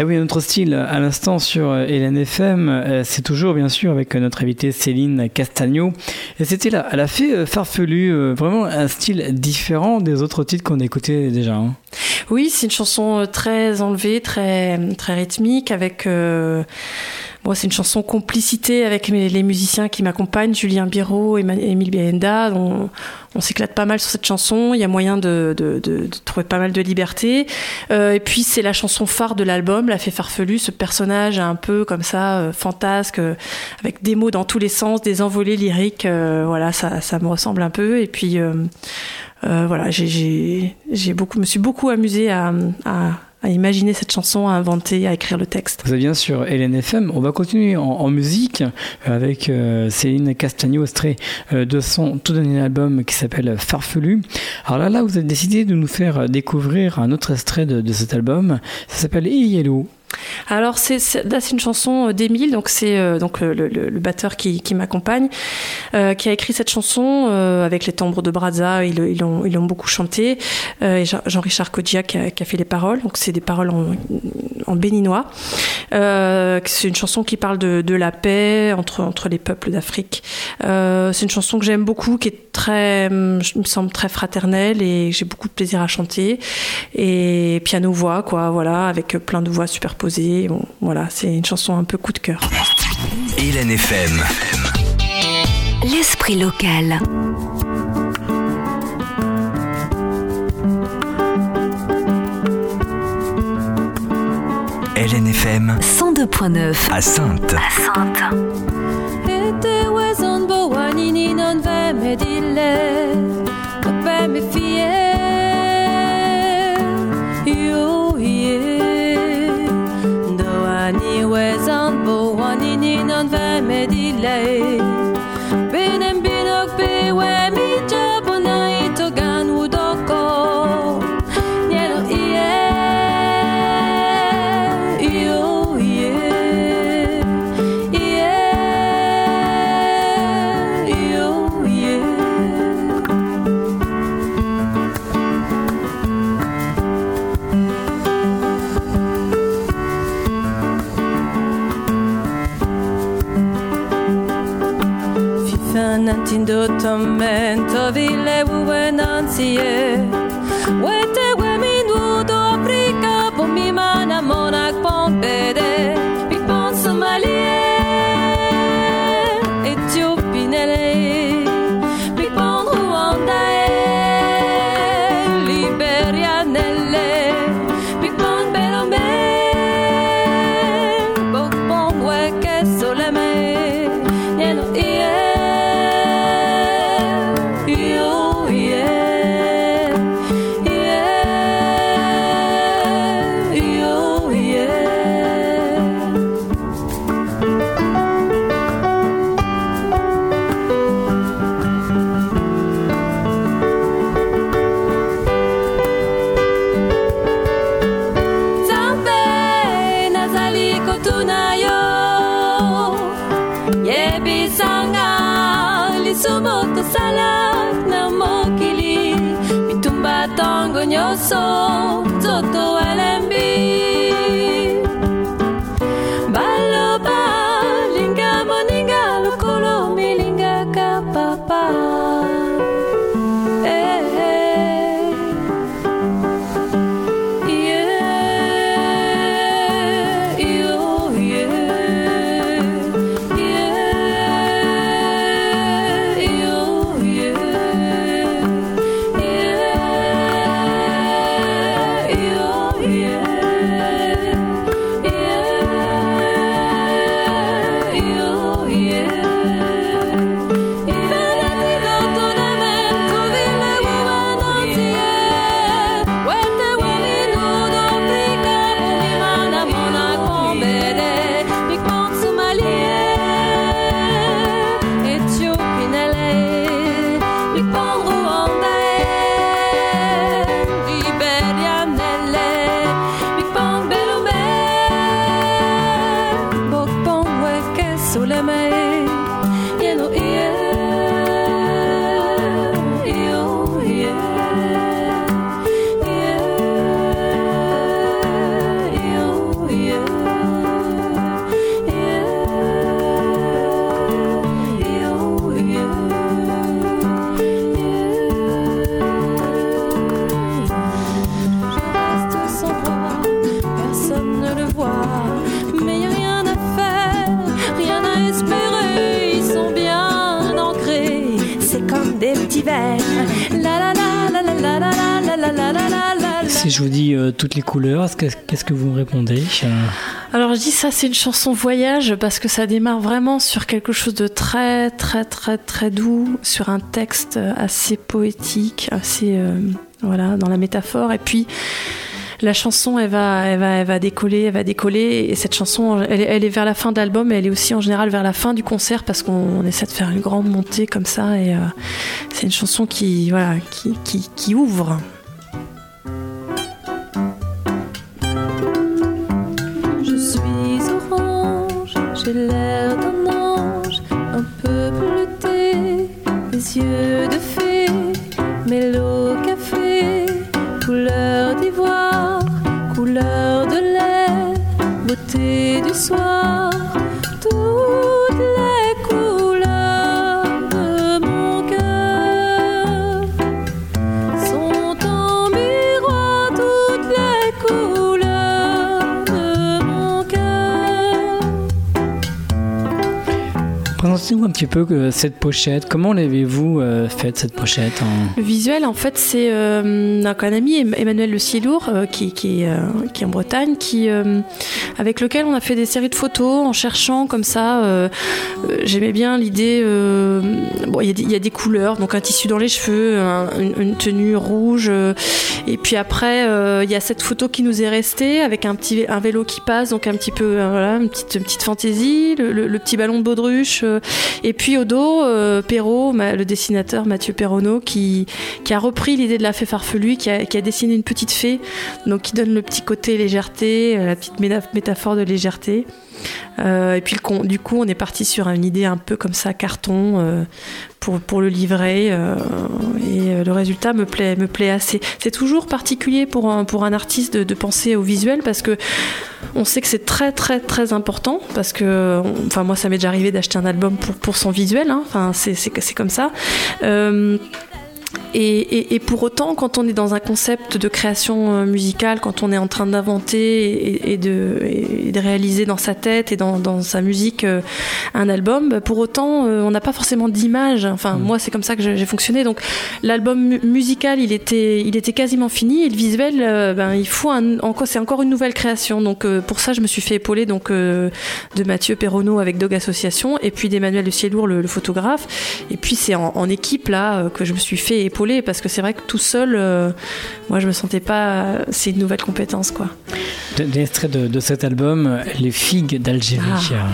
oui, notre style à l'instant sur Hélène F M, c'est toujours bien sûr avec notre invitée Céline Castagno. Et c'était là, elle a fait Farfelu, vraiment un style différent des autres titres qu'on a écoutés déjà. Hein. Oui, c'est une chanson très enlevée, très, très rythmique, avec... Euh... Bon, c'est une chanson complicité avec mes, les musiciens qui m'accompagnent, Julien Biro et Émile Bienda. On, on s'éclate pas mal sur cette chanson. Il y a moyen de, de, de, de trouver pas mal de liberté. Euh, et puis, c'est la chanson phare de l'album, La Fée Farfelue, ce personnage un peu comme ça, euh, fantasque, euh, avec des mots dans tous les sens, des envolées lyriques. Euh, voilà, ça, ça me ressemble un peu. Et puis, euh, euh, voilà, j'ai, j'ai, j'ai beaucoup, me suis beaucoup amusée à... à à imaginer cette chanson, à inventer, à écrire le texte. Vous êtes bien sûr Hélène F M. On va continuer en, en musique avec euh, Céline Castagno, extrait euh, de son tout dernier album qui s'appelle Farfelu. Alors là, là, vous avez décidé de nous faire découvrir un autre extrait de, de cet album. Ça s'appelle Yellow. Alors c'est, c'est, là c'est une chanson d'Émile, donc c'est euh, donc le, le, le batteur qui, qui m'accompagne, euh, qui a écrit cette chanson euh, avec les Tambres de Brazza. Ils, ils l'ont ils l'ont beaucoup chanté. Euh, et Jean-Richard Kodja qui a, qui a fait les paroles. Donc c'est des paroles en, en béninois. Euh, c'est une chanson qui parle de, de la paix entre entre les peuples d'Afrique. Euh, c'est une chanson que j'aime beaucoup, qui est très, je me semble très fraternelle et j'ai beaucoup de plaisir à chanter. Et piano voix quoi, voilà, avec plein de voix super posé. Bon, voilà, c'est une chanson un peu coup de cœur. Hélène F M. L'esprit local. Hélène F M. cent deux virgule neuf. À Saintes. À Saintes. Ni wezan bo wani ni non ve me delay Benem binok be we mi jabona ito gan udoko Nielo iye Iyo iye Iye Iyo iye Nantindo tormento ville uwe nanzie Wete we minuto Afrika Po mi mana monak pompede Mi pon Somalie Ethiopie nele Mi pon Rwanda e Liberia nele Mi pon Belombe Bo pon weke soleme Nielo iye Nyoso Toto L M B Baloba Linga Moninga Lukolo Milinga Kapapa Eh eh Yeah Yo yeah Yeah Yo yeah Si je vous dis euh, toutes les couleurs, qu'est-ce que vous me répondez? Alors je dis ça, c'est une chanson voyage parce que ça démarre vraiment sur quelque chose de très très très très doux, sur un texte assez poétique, assez euh, voilà, dans la métaphore. Et puis la chanson, elle va, elle va, elle va décoller, elle va décoller. Et cette chanson, elle, elle est vers la fin de l'album, et elle est aussi en général vers la fin du concert parce qu'on on essaie de faire une grande montée comme ça. Et euh, c'est une chanson qui, voilà, qui, qui, qui ouvre. Je suis orange, j'ai l'air d'un ange, un peu bleuté, des yeux de fée, mélo café, couleur d'ivoire, couleur de lait, beauté du soir, toutes les couleurs de mon cœur sont en miroir, toutes les couleurs de mon cœur. Présentez-nous un petit peu euh, cette pochette. Comment l'avez-vous euh, faite, cette pochette en... Le visuel, en fait, c'est euh, un, un ami, Emmanuel Le Cielour, euh, qui, qui, euh, qui est en Bretagne, qui, euh, avec lequel on a fait des séries de photos en cherchant comme ça. Euh, euh, j'aimais bien l'idée. Euh, bon, il y, y a des couleurs, donc un tissu dans les cheveux, un, une, une tenue rouge, euh, et puis après, il euh, y a cette photo qui nous est restée avec un petit un vélo qui passe, donc un petit peu, euh, voilà, une petite, une petite fantaisie, le, le, le petit ballon de baudruche. Euh, Et puis au dos, euh, Perrault, le dessinateur Mathieu Perronneau, qui, qui a repris l'idée de la fée farfelue, qui a, qui a dessiné une petite fée, donc qui donne le petit côté légèreté, la petite métaphore de légèreté. Euh, et puis le, du coup, on est parti sur une idée un peu comme ça, carton, euh, pour, pour le livret. Euh, et le résultat me plaît, me plaît assez. C'est toujours particulier pour un, pour un artiste de, de penser au visuel parce que on sait que c'est très très très important parce que, enfin moi ça m'est déjà arrivé d'acheter un album pour, pour son visuel, hein. Enfin c'est, c'est, c'est comme ça. Euh, Et, et, et pour autant, quand on est dans un concept de création musicale, quand on est en train d'inventer et, et, de, et de réaliser dans sa tête et dans, dans sa musique euh, un album, pour autant, euh, on n'a pas forcément d'image. Enfin, mmh. moi, c'est comme ça que j'ai fonctionné. Donc, l'album mu- musical, il était, il était quasiment fini. Et le visuel, euh, ben, il faut un, encore, c'est encore une nouvelle création. Donc, euh, pour ça, je me suis fait épauler donc, euh, de Mathieu Perronneau avec Dog Association et puis d'Emmanuel Le Cielour, le, le photographe. Et puis, c'est en, en équipe, là, euh, que je me suis fait épauler. Parce que c'est vrai que tout seul, euh, moi je me sentais pas. C'est une nouvelle compétence, quoi. Des extraits de, de cet album, Les figues d'Algérie. Ah.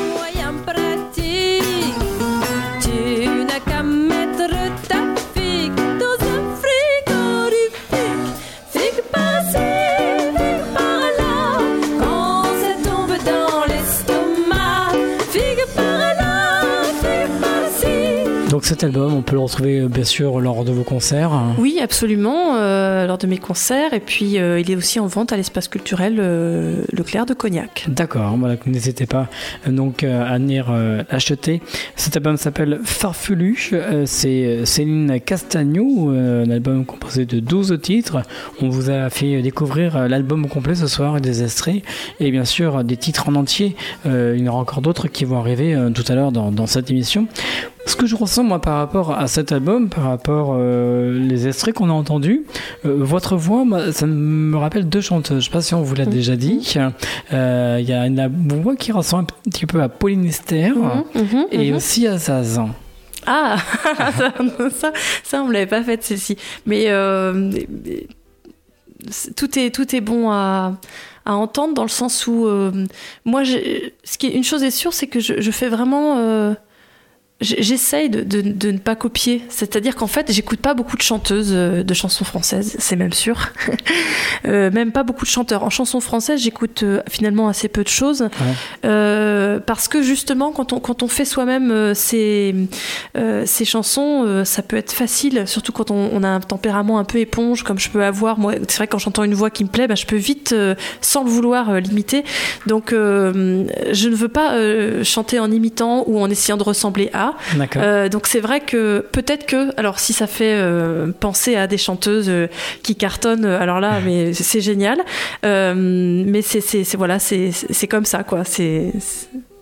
Donc cet album, on peut le retrouver bien sûr lors de vos concerts. Oui, absolument, euh, lors de mes concerts. Et puis euh, il est aussi en vente à l'espace culturel euh, Leclerc de Cognac. D'accord, voilà, n'hésitez pas donc euh, à venir euh, acheter. Cet album s'appelle Farfelu. Euh, c'est Céline Castagno, euh, un album composé de douze titres. On vous a fait découvrir l'album complet ce soir, des extraits et bien sûr des titres en entier. Euh, il y en aura encore d'autres qui vont arriver euh, tout à l'heure dans, dans cette émission. Ce que je ressens moi par rapport à cet album, par rapport euh, les extraits qu'on a entendus, euh, votre voix, moi, ça me rappelle deux chanteuses. Je ne sais pas si on vous l'a déjà dit. Il euh, y a une voix qui ressemble un petit peu à Pauline Esther mmh, mmh, et mmh. aussi à Zaz. Ah, ça, ça, ça on me l'avait pas fait celle-ci. Mais euh, tout est tout est bon à à entendre dans le sens où euh, moi, j'ai, ce qui est, une chose est sûre, c'est que je, je fais vraiment euh, J'essaye de, de, de ne pas copier. C'est-à-dire qu'en fait, j'écoute pas beaucoup de chanteuses de chansons françaises, c'est même sûr. euh, même pas beaucoup de chanteurs. En chansons françaises, j'écoute euh, finalement assez peu de choses. Ouais. Euh, parce que justement, quand on, quand on fait soi-même euh, ces, euh, ces chansons, euh, ça peut être facile, surtout quand on, on a un tempérament un peu éponge, comme je peux avoir. Moi, c'est vrai que quand j'entends une voix qui me plaît, bah, je peux vite, euh, sans le vouloir, euh, l'imiter. Donc, euh, je ne veux pas euh, chanter en imitant ou en essayant de ressembler à. Euh, donc c'est vrai que peut-être que, alors si ça fait euh, penser à des chanteuses euh, qui cartonnent, alors là, mais c'est, c'est génial. Euh, mais c'est, c'est, c'est voilà, c'est, c'est comme ça, quoi. C'est,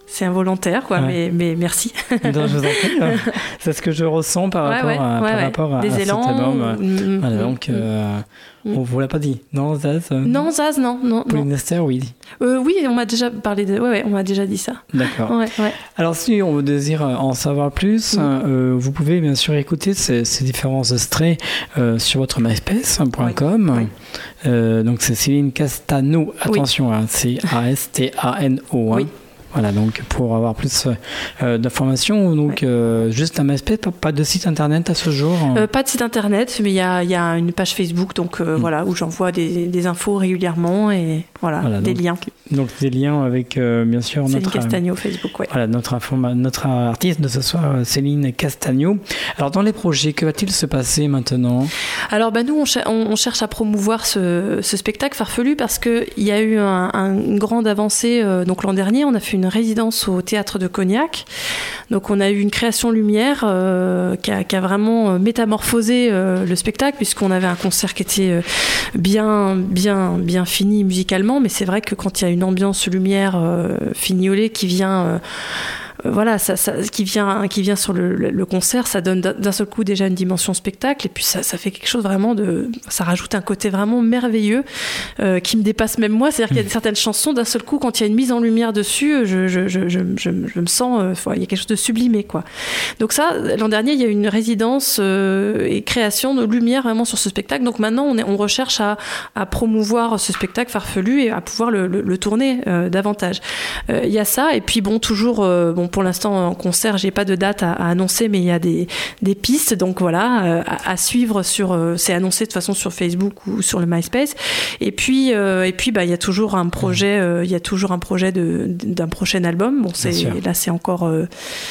c'est involontaire, quoi, ouais. mais, mais merci. Non, je vous en prie. C'est ce que je ressens par rapport ouais, ouais, à, ouais, par ouais. rapport à, Des à élans, cet album. mmh, voilà, mmh, donc, mmh. euh, mmh. on vous l'a pas dit. Non, Zaz euh, Non, Zaz, non. non, Pauline non. Esther, oui. Euh, oui, on m'a déjà parlé de. Ouais, ouais, on m'a déjà dit ça. D'accord. Ouais, ouais. Alors, si on désire en savoir plus, mmh. euh, vous pouvez bien sûr écouter ces, ces différents extraits euh, sur votre myspace point com. Oui. Oui. Euh, donc, c'est Céline Castano. Attention, oui. hein, c'est A S T A N O. Hein. Oui. Voilà, donc pour avoir plus euh, d'informations, donc ouais. euh, juste un MySpace, pas, pas de site internet à ce jour hein. euh, Pas de site internet, mais il y a, y a une page Facebook, donc euh, mmh. voilà, où j'envoie des, des infos régulièrement et voilà, voilà des donc, liens. Donc des liens avec euh, bien sûr Céline notre Castagno Facebook, ouais. Voilà notre informa- notre artiste de ce soir, Céline Castagno. Alors dans les projets, que va-t-il se passer maintenant ? Alors bah nous on, cher- on, on cherche à promouvoir ce, ce spectacle farfelu parce que il y a eu un, un, une grande avancée. Euh, donc l'an dernier, on a fait une résidence au théâtre de Cognac. Donc on a eu une création lumière euh, qui, a, qui a vraiment métamorphosé euh, le spectacle, puisqu'on avait un concert qui était bien bien bien fini musicalement, mais c'est vrai que quand il y a une ambiance lumière euh, fignolée qui vient euh, voilà, ça, ça, qui vient, qui vient sur le, le concert, ça donne d'un seul coup déjà une dimension spectacle, et puis ça, ça fait quelque chose vraiment de, ça rajoute un côté vraiment merveilleux euh, qui me dépasse même moi. C'est-à-dire qu'il y a certaines chansons, d'un seul coup, quand il y a une mise en lumière dessus, je, je, je, je, je, je me sens, euh, il y a quelque chose de sublimé, quoi. Donc ça, l'an dernier, il y a eu une résidence euh, et création de lumière vraiment sur ce spectacle. Donc maintenant, on, est, on recherche à, à promouvoir ce spectacle farfelu et à pouvoir le, le, le tourner euh, davantage. Euh, il y a ça, et puis bon, toujours, euh, bon. Pour l'instant, en concert, j'ai pas de date à, à annoncer, mais il y a des, des pistes. Donc voilà, euh, à, à suivre sur. Euh, c'est annoncé de toute façon sur Facebook ou sur le MySpace. Et puis, euh, et puis, bah, il y a toujours un projet. Euh, il y a toujours un projet de, d'un prochain album. Bon, c'est là, c'est encore. Euh,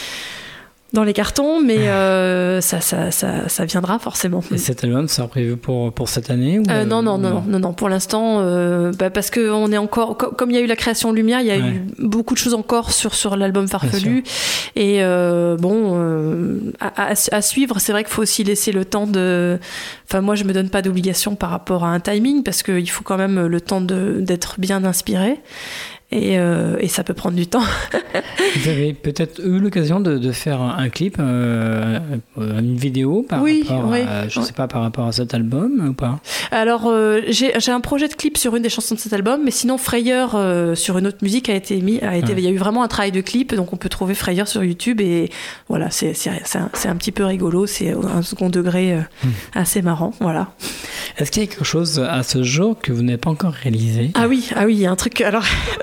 dans les cartons, mais euh, ça, ça, ça, ça viendra forcément. Et cet album sera prévu pour, pour cette année ou euh, non, non, non, non, non, non, pour l'instant, euh, bah parce que on est encore, comme il y a eu la création Lumière, il y a ouais. eu beaucoup de choses encore sur sur l'album farfelu, et euh, bon, euh, à, à, à suivre. C'est vrai qu'il faut aussi laisser le temps de. Enfin, moi, je me donne pas d'obligation par rapport à un timing, parce qu'il faut quand même le temps de d'être bien inspiré. Et, euh, et ça peut prendre du temps. Vous avez peut-être eu l'occasion de, de faire un, un clip, euh, une vidéo par oui, rapport oui, à, je oui. sais pas, par rapport à cet album ou pas ? Alors, euh, j'ai, j'ai un projet de clip sur une des chansons de cet album, mais sinon Frayeur euh, sur une autre musique a été mis, a été, ouais. il y a eu vraiment un travail de clip, donc on peut trouver Frayeur sur YouTube, et voilà, c'est, c'est, c'est, un, c'est un petit peu rigolo, c'est un second degré euh, mmh. assez marrant, voilà. Est-ce qu'il y a quelque chose à ce jour que vous n'avez pas encore réalisé ? Ah oui, ah oui, il y a un truc. Alors,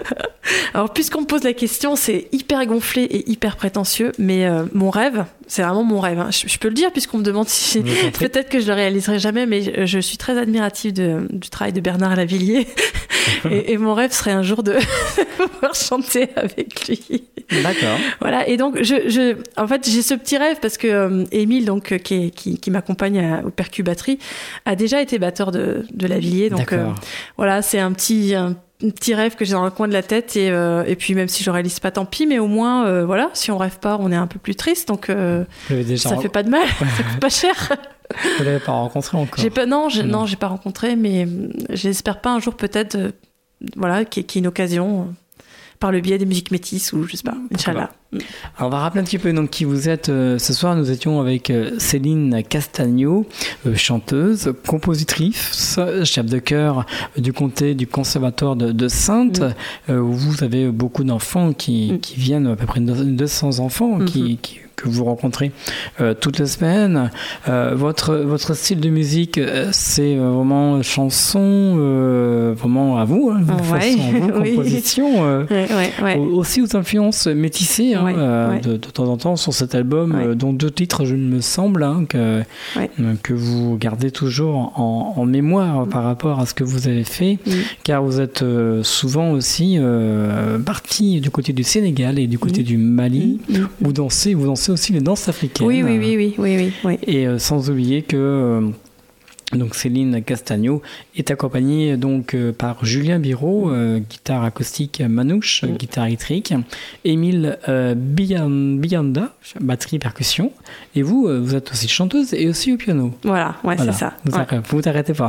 alors puisqu'on me pose la question, c'est hyper gonflé et hyper prétentieux, mais euh, mon rêve, c'est vraiment mon rêve. Hein. Je, je peux le dire puisqu'on me demande si peut-être que je le réaliserai jamais, mais je, je suis très admirative de, du travail de Bernard Lavilliers. et, et mon rêve serait un jour de pouvoir chanter avec lui. D'accord. Voilà. Et donc, je, je, en fait, j'ai ce petit rêve parce que euh, Émile, donc qui, qui, qui m'accompagne à, au percu batterie, a déjà été batteur de, de Lavilliers. Donc euh, voilà, c'est un petit, un petit rêve que j'ai dans le coin de la tête, et, euh, et puis même si je le réalise pas, tant pis, mais au moins, euh, voilà, si on rêve pas, on est un peu plus triste, donc euh, ça en... fait pas de mal, ça coûte pas cher. Vous l'avez pas rencontré encore ? J'ai pas, non, j'ai, non. non, j'ai pas rencontré, mais j'espère pas un jour peut-être, euh, voilà, qu'il y ait une occasion. Euh, par le biais des musiques métisses ou je sais pas, Inch'Allah. Alors on va rappeler un petit peu donc qui vous êtes. Euh, ce soir nous étions avec euh, Céline Castagno, euh, chanteuse, compositrice, chef de chœur euh, du comté du conservatoire de, de Saintes, mmh. euh, où vous avez beaucoup d'enfants qui, mmh. qui viennent, à peu près deux cents enfants mmh. qui, qui que vous rencontrez euh, toutes les semaines. Euh, votre, votre style de musique, euh, c'est euh, vraiment chanson, euh, vraiment à vous, hein, ouais. façon à vous, oui. composition. Euh, ouais, ouais, ouais. Aussi aux influences métissées, hein, ouais, euh, ouais. De, de temps en temps sur cet album, ouais. euh, dont deux titres, je me semble, hein, que, ouais. euh, que vous gardez toujours en, en mémoire mmh. par rapport à ce que vous avez fait, mmh. car vous êtes euh, souvent aussi euh, parti du côté du Sénégal et du côté mmh. du Mali, mmh. vous dansez, vous dansez aussi les danses africaines. Oui, oui, oui, oui, oui, oui, oui. Et euh, sans oublier que euh, Donc Céline Castagno est accompagnée donc euh, par Julien Biro, euh, guitare acoustique manouche, mmh. guitare électrique, Émile euh, Bianda, batterie percussion, et vous, euh, vous êtes aussi chanteuse et aussi au piano. Voilà, ouais, voilà. c'est ça. Vous, ouais. arrêtez, vous t'arrêtez pas.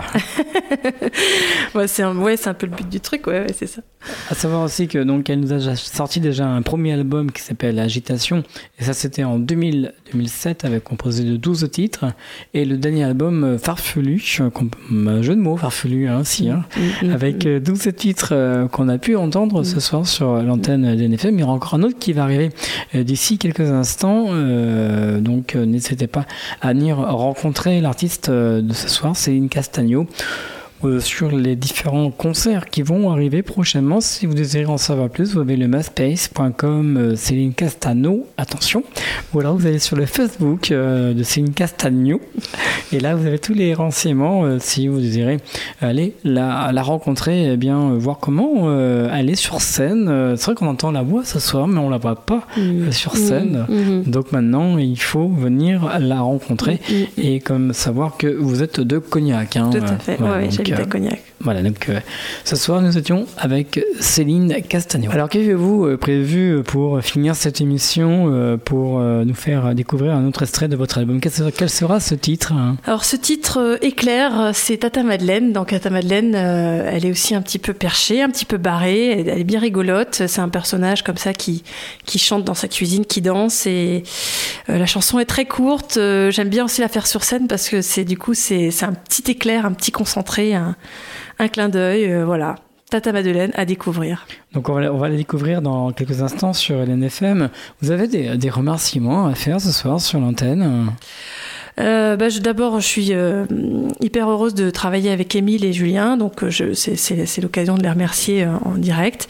ouais, c'est un, ouais, c'est un peu le but du truc, ouais, ouais, c'est ça. À savoir aussi que donc elle nous a sorti déjà un premier album qui s'appelle Agitation, et ça c'était en deux mille, deux mille sept, avec composé de douze titres, et le dernier album Farfelu, un jeu de mots farfelu hein, si, hein, mmh, mmh, avec mmh. douze titres euh, qu'on a pu entendre mmh. ce soir sur l'antenne d'N F M. Il y aura encore un autre qui va arriver euh, d'ici quelques instants, euh, donc euh, n'hésitez pas à venir rencontrer l'artiste euh, de ce soir, Céline Castagno, Euh, sur les différents concerts qui vont arriver prochainement. Si vous désirez en savoir plus, vous avez le myspace point com euh, Céline Castagno, attention, ou alors vous allez sur le Facebook euh, de Céline Castagno, et là vous avez tous les renseignements euh, si vous désirez aller la, la rencontrer, et eh bien euh, voir comment euh, aller sur scène. Euh, c'est vrai qu'on entend la voix ce soir, mais on la voit pas mmh. euh, sur scène, mmh. donc maintenant il faut venir la rencontrer mmh. et comme savoir que vous êtes de Cognac. Hein, Tout à fait, voilà, ouais, donc, à Cognac. Voilà, donc euh, ce soir nous étions avec Céline Castagno. Alors qu'avez-vous euh, prévu pour finir cette émission, euh, pour euh, nous faire découvrir un autre extrait de votre album? Quel sera, quel sera ce titre hein? Alors ce titre euh, éclair, c'est Tata Madeleine. Donc Tata Madeleine, euh, elle est aussi un petit peu perchée, un petit peu barrée, elle, elle est bien rigolote. C'est un personnage comme ça qui, qui chante dans sa cuisine, qui danse, et euh, la chanson est très courte. Euh, j'aime bien aussi la faire sur scène parce que c'est du coup c'est, c'est un petit éclair, un petit concentré, un, un clin d'œil, euh, voilà. Tata Madeleine à découvrir. Donc on va, on va la découvrir dans quelques instants sur L N F M. Vous avez des, des remerciements à faire ce soir sur l'antenne? Euh, bah, je, d'abord, je suis euh, hyper heureuse de travailler avec Émile et Julien, donc je, c'est, c'est, c'est l'occasion de les remercier euh, en direct.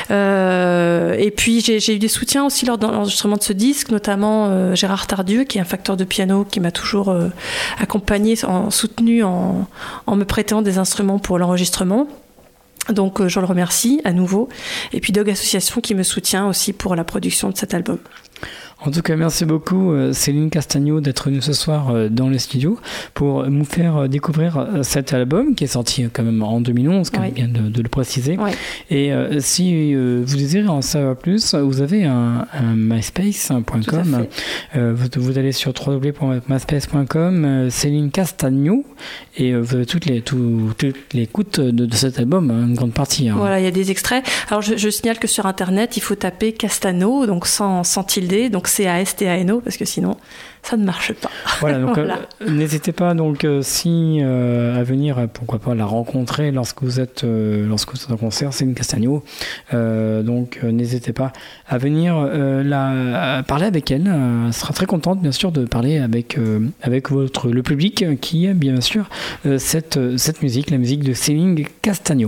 Euh, et puis j'ai, j'ai eu des soutiens aussi lors de l'enregistrement de ce disque, notamment euh, Gérard Tardieu, qui est un facteur de piano qui m'a toujours euh, accompagné, en, soutenu en, en me prêtant des instruments pour l'enregistrement. Donc euh, je le remercie à nouveau. Et puis Dog Association qui me soutient aussi pour la production de cet album. En tout cas, merci beaucoup Céline Castagno d'être venue ce soir dans le studio pour nous faire découvrir cet album qui est sorti quand même en deux mille onze, comme oui. vient de, de le préciser. Oui. Et euh, si euh, vous désirez en savoir plus, vous avez un, un myspace point com. Euh, vous, vous allez sur w w w point myspace point com, euh, Céline Castagno, et euh, vous avez toutes les, tout, toutes les écoutes de, de cet album, hein, une grande partie. Hein. Voilà, il y a des extraits. Alors je, je signale que sur Internet, il faut taper Castagno, donc sans, sans tilde, donc C A S T A N O, parce que sinon ça ne marche pas. Voilà, donc voilà. Euh, n'hésitez pas donc euh, si euh, à venir, pourquoi pas la rencontrer lorsque vous êtes euh, lorsque vous êtes en concert, Céline Castagno. Euh, donc euh, n'hésitez pas à venir euh, la, à parler avec elle. Euh, elle sera très contente bien sûr de parler avec euh, avec votre le public qui aime bien sûr euh, cette cette musique, la musique de Céline Castagno.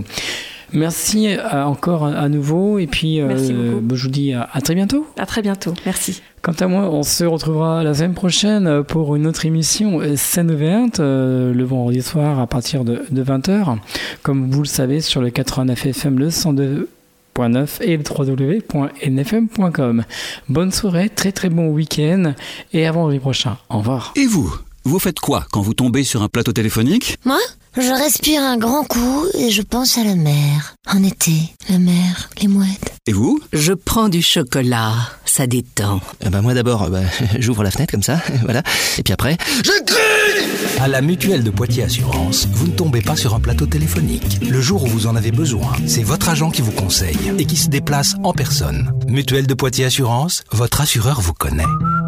Merci encore à nouveau et puis euh, je vous dis à, à très bientôt. À très bientôt, merci. Quant à moi, on se retrouvera la semaine prochaine pour une autre émission Scène ouverte, euh, le vendredi soir à partir de, de vingt heures. Comme vous le savez, sur le quatre-vingt-neuf F M, le cent deux point neuf et le w w w point n f m point com. Bonne soirée, très très bon week-end et à vendredi prochain. Au revoir. Et vous, vous faites quoi quand vous tombez sur un plateau téléphonique? Moi ? Je respire un grand coup et je pense à la mer. En été, la mer, les mouettes. Et vous? Je prends du chocolat, ça détend. Eh ben moi d'abord, bah, j'ouvre la fenêtre comme ça, voilà. Et puis après, je crie! À la Mutuelle de Poitiers Assurance, vous ne tombez pas sur un plateau téléphonique. Le jour où vous en avez besoin, c'est votre agent qui vous conseille et qui se déplace en personne. Mutuelle de Poitiers Assurance, votre assureur vous connaît.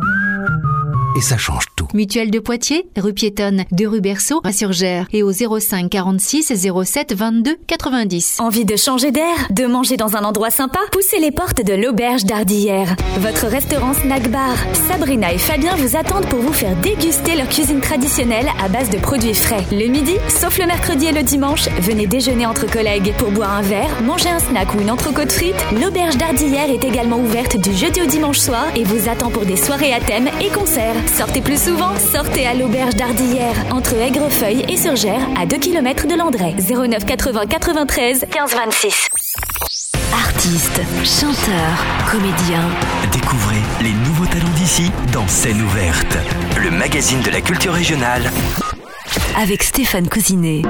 Et ça change tout. Mutuelle de Poitiers, rue piétonne de rue Berceau à Surgères et au zéro cinq quarante-six zéro sept vingt-deux quatre-vingt-dix. Envie de changer d'air, de manger dans un endroit sympa? Poussez les portes de l'Auberge d'Ardillères. Votre restaurant snack bar. Sabrina et Fabien vous attendent pour vous faire déguster leur cuisine traditionnelle à base de produits frais. Le midi, sauf le mercredi et le dimanche, venez déjeuner entre collègues. Pour boire un verre, manger un snack ou une entrecôte frite, l'Auberge d'Ardillères est également ouverte du jeudi au dimanche soir et vous attend pour des soirées à thème et concerts. Sortez plus souvent, sortez à l'Auberge d'Ardillères, entre Aigrefeuille et Surgères, à deux kilomètres de Landré. zéro neuf quatre-vingts quatre-vingt-treize quinze vingt-six. Artistes, chanteurs, comédiens. Découvrez les nouveaux talents d'ici dans Scène ouverte, le magazine de la culture régionale avec Stéphane Cousinet.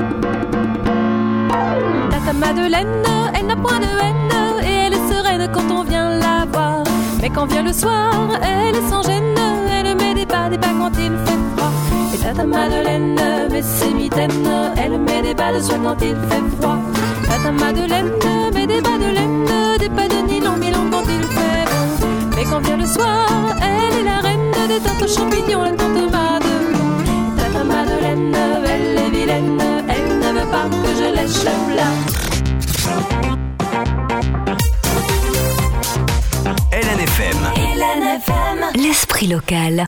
Tata Madeleine, elle n'a point de haine et elle est sereine quand on vient la voir. Mais quand vient le soir, elle est sans gêne, elle met des bas, des bas quand il fait froid. Et Tata Madeleine met ses mitaines, elle met des bas de soie quand il fait froid. Tata Madeleine met des bas de laine, des bas de nylon, nylon quand il fait beau. Mais quand vient le soir, elle est la reine des tartes aux champignons, la tante Madeleine. Tata Madeleine, elle est vilaine, elle ne veut pas que je lèche le plat. L N F M. L N F M. L'esprit local.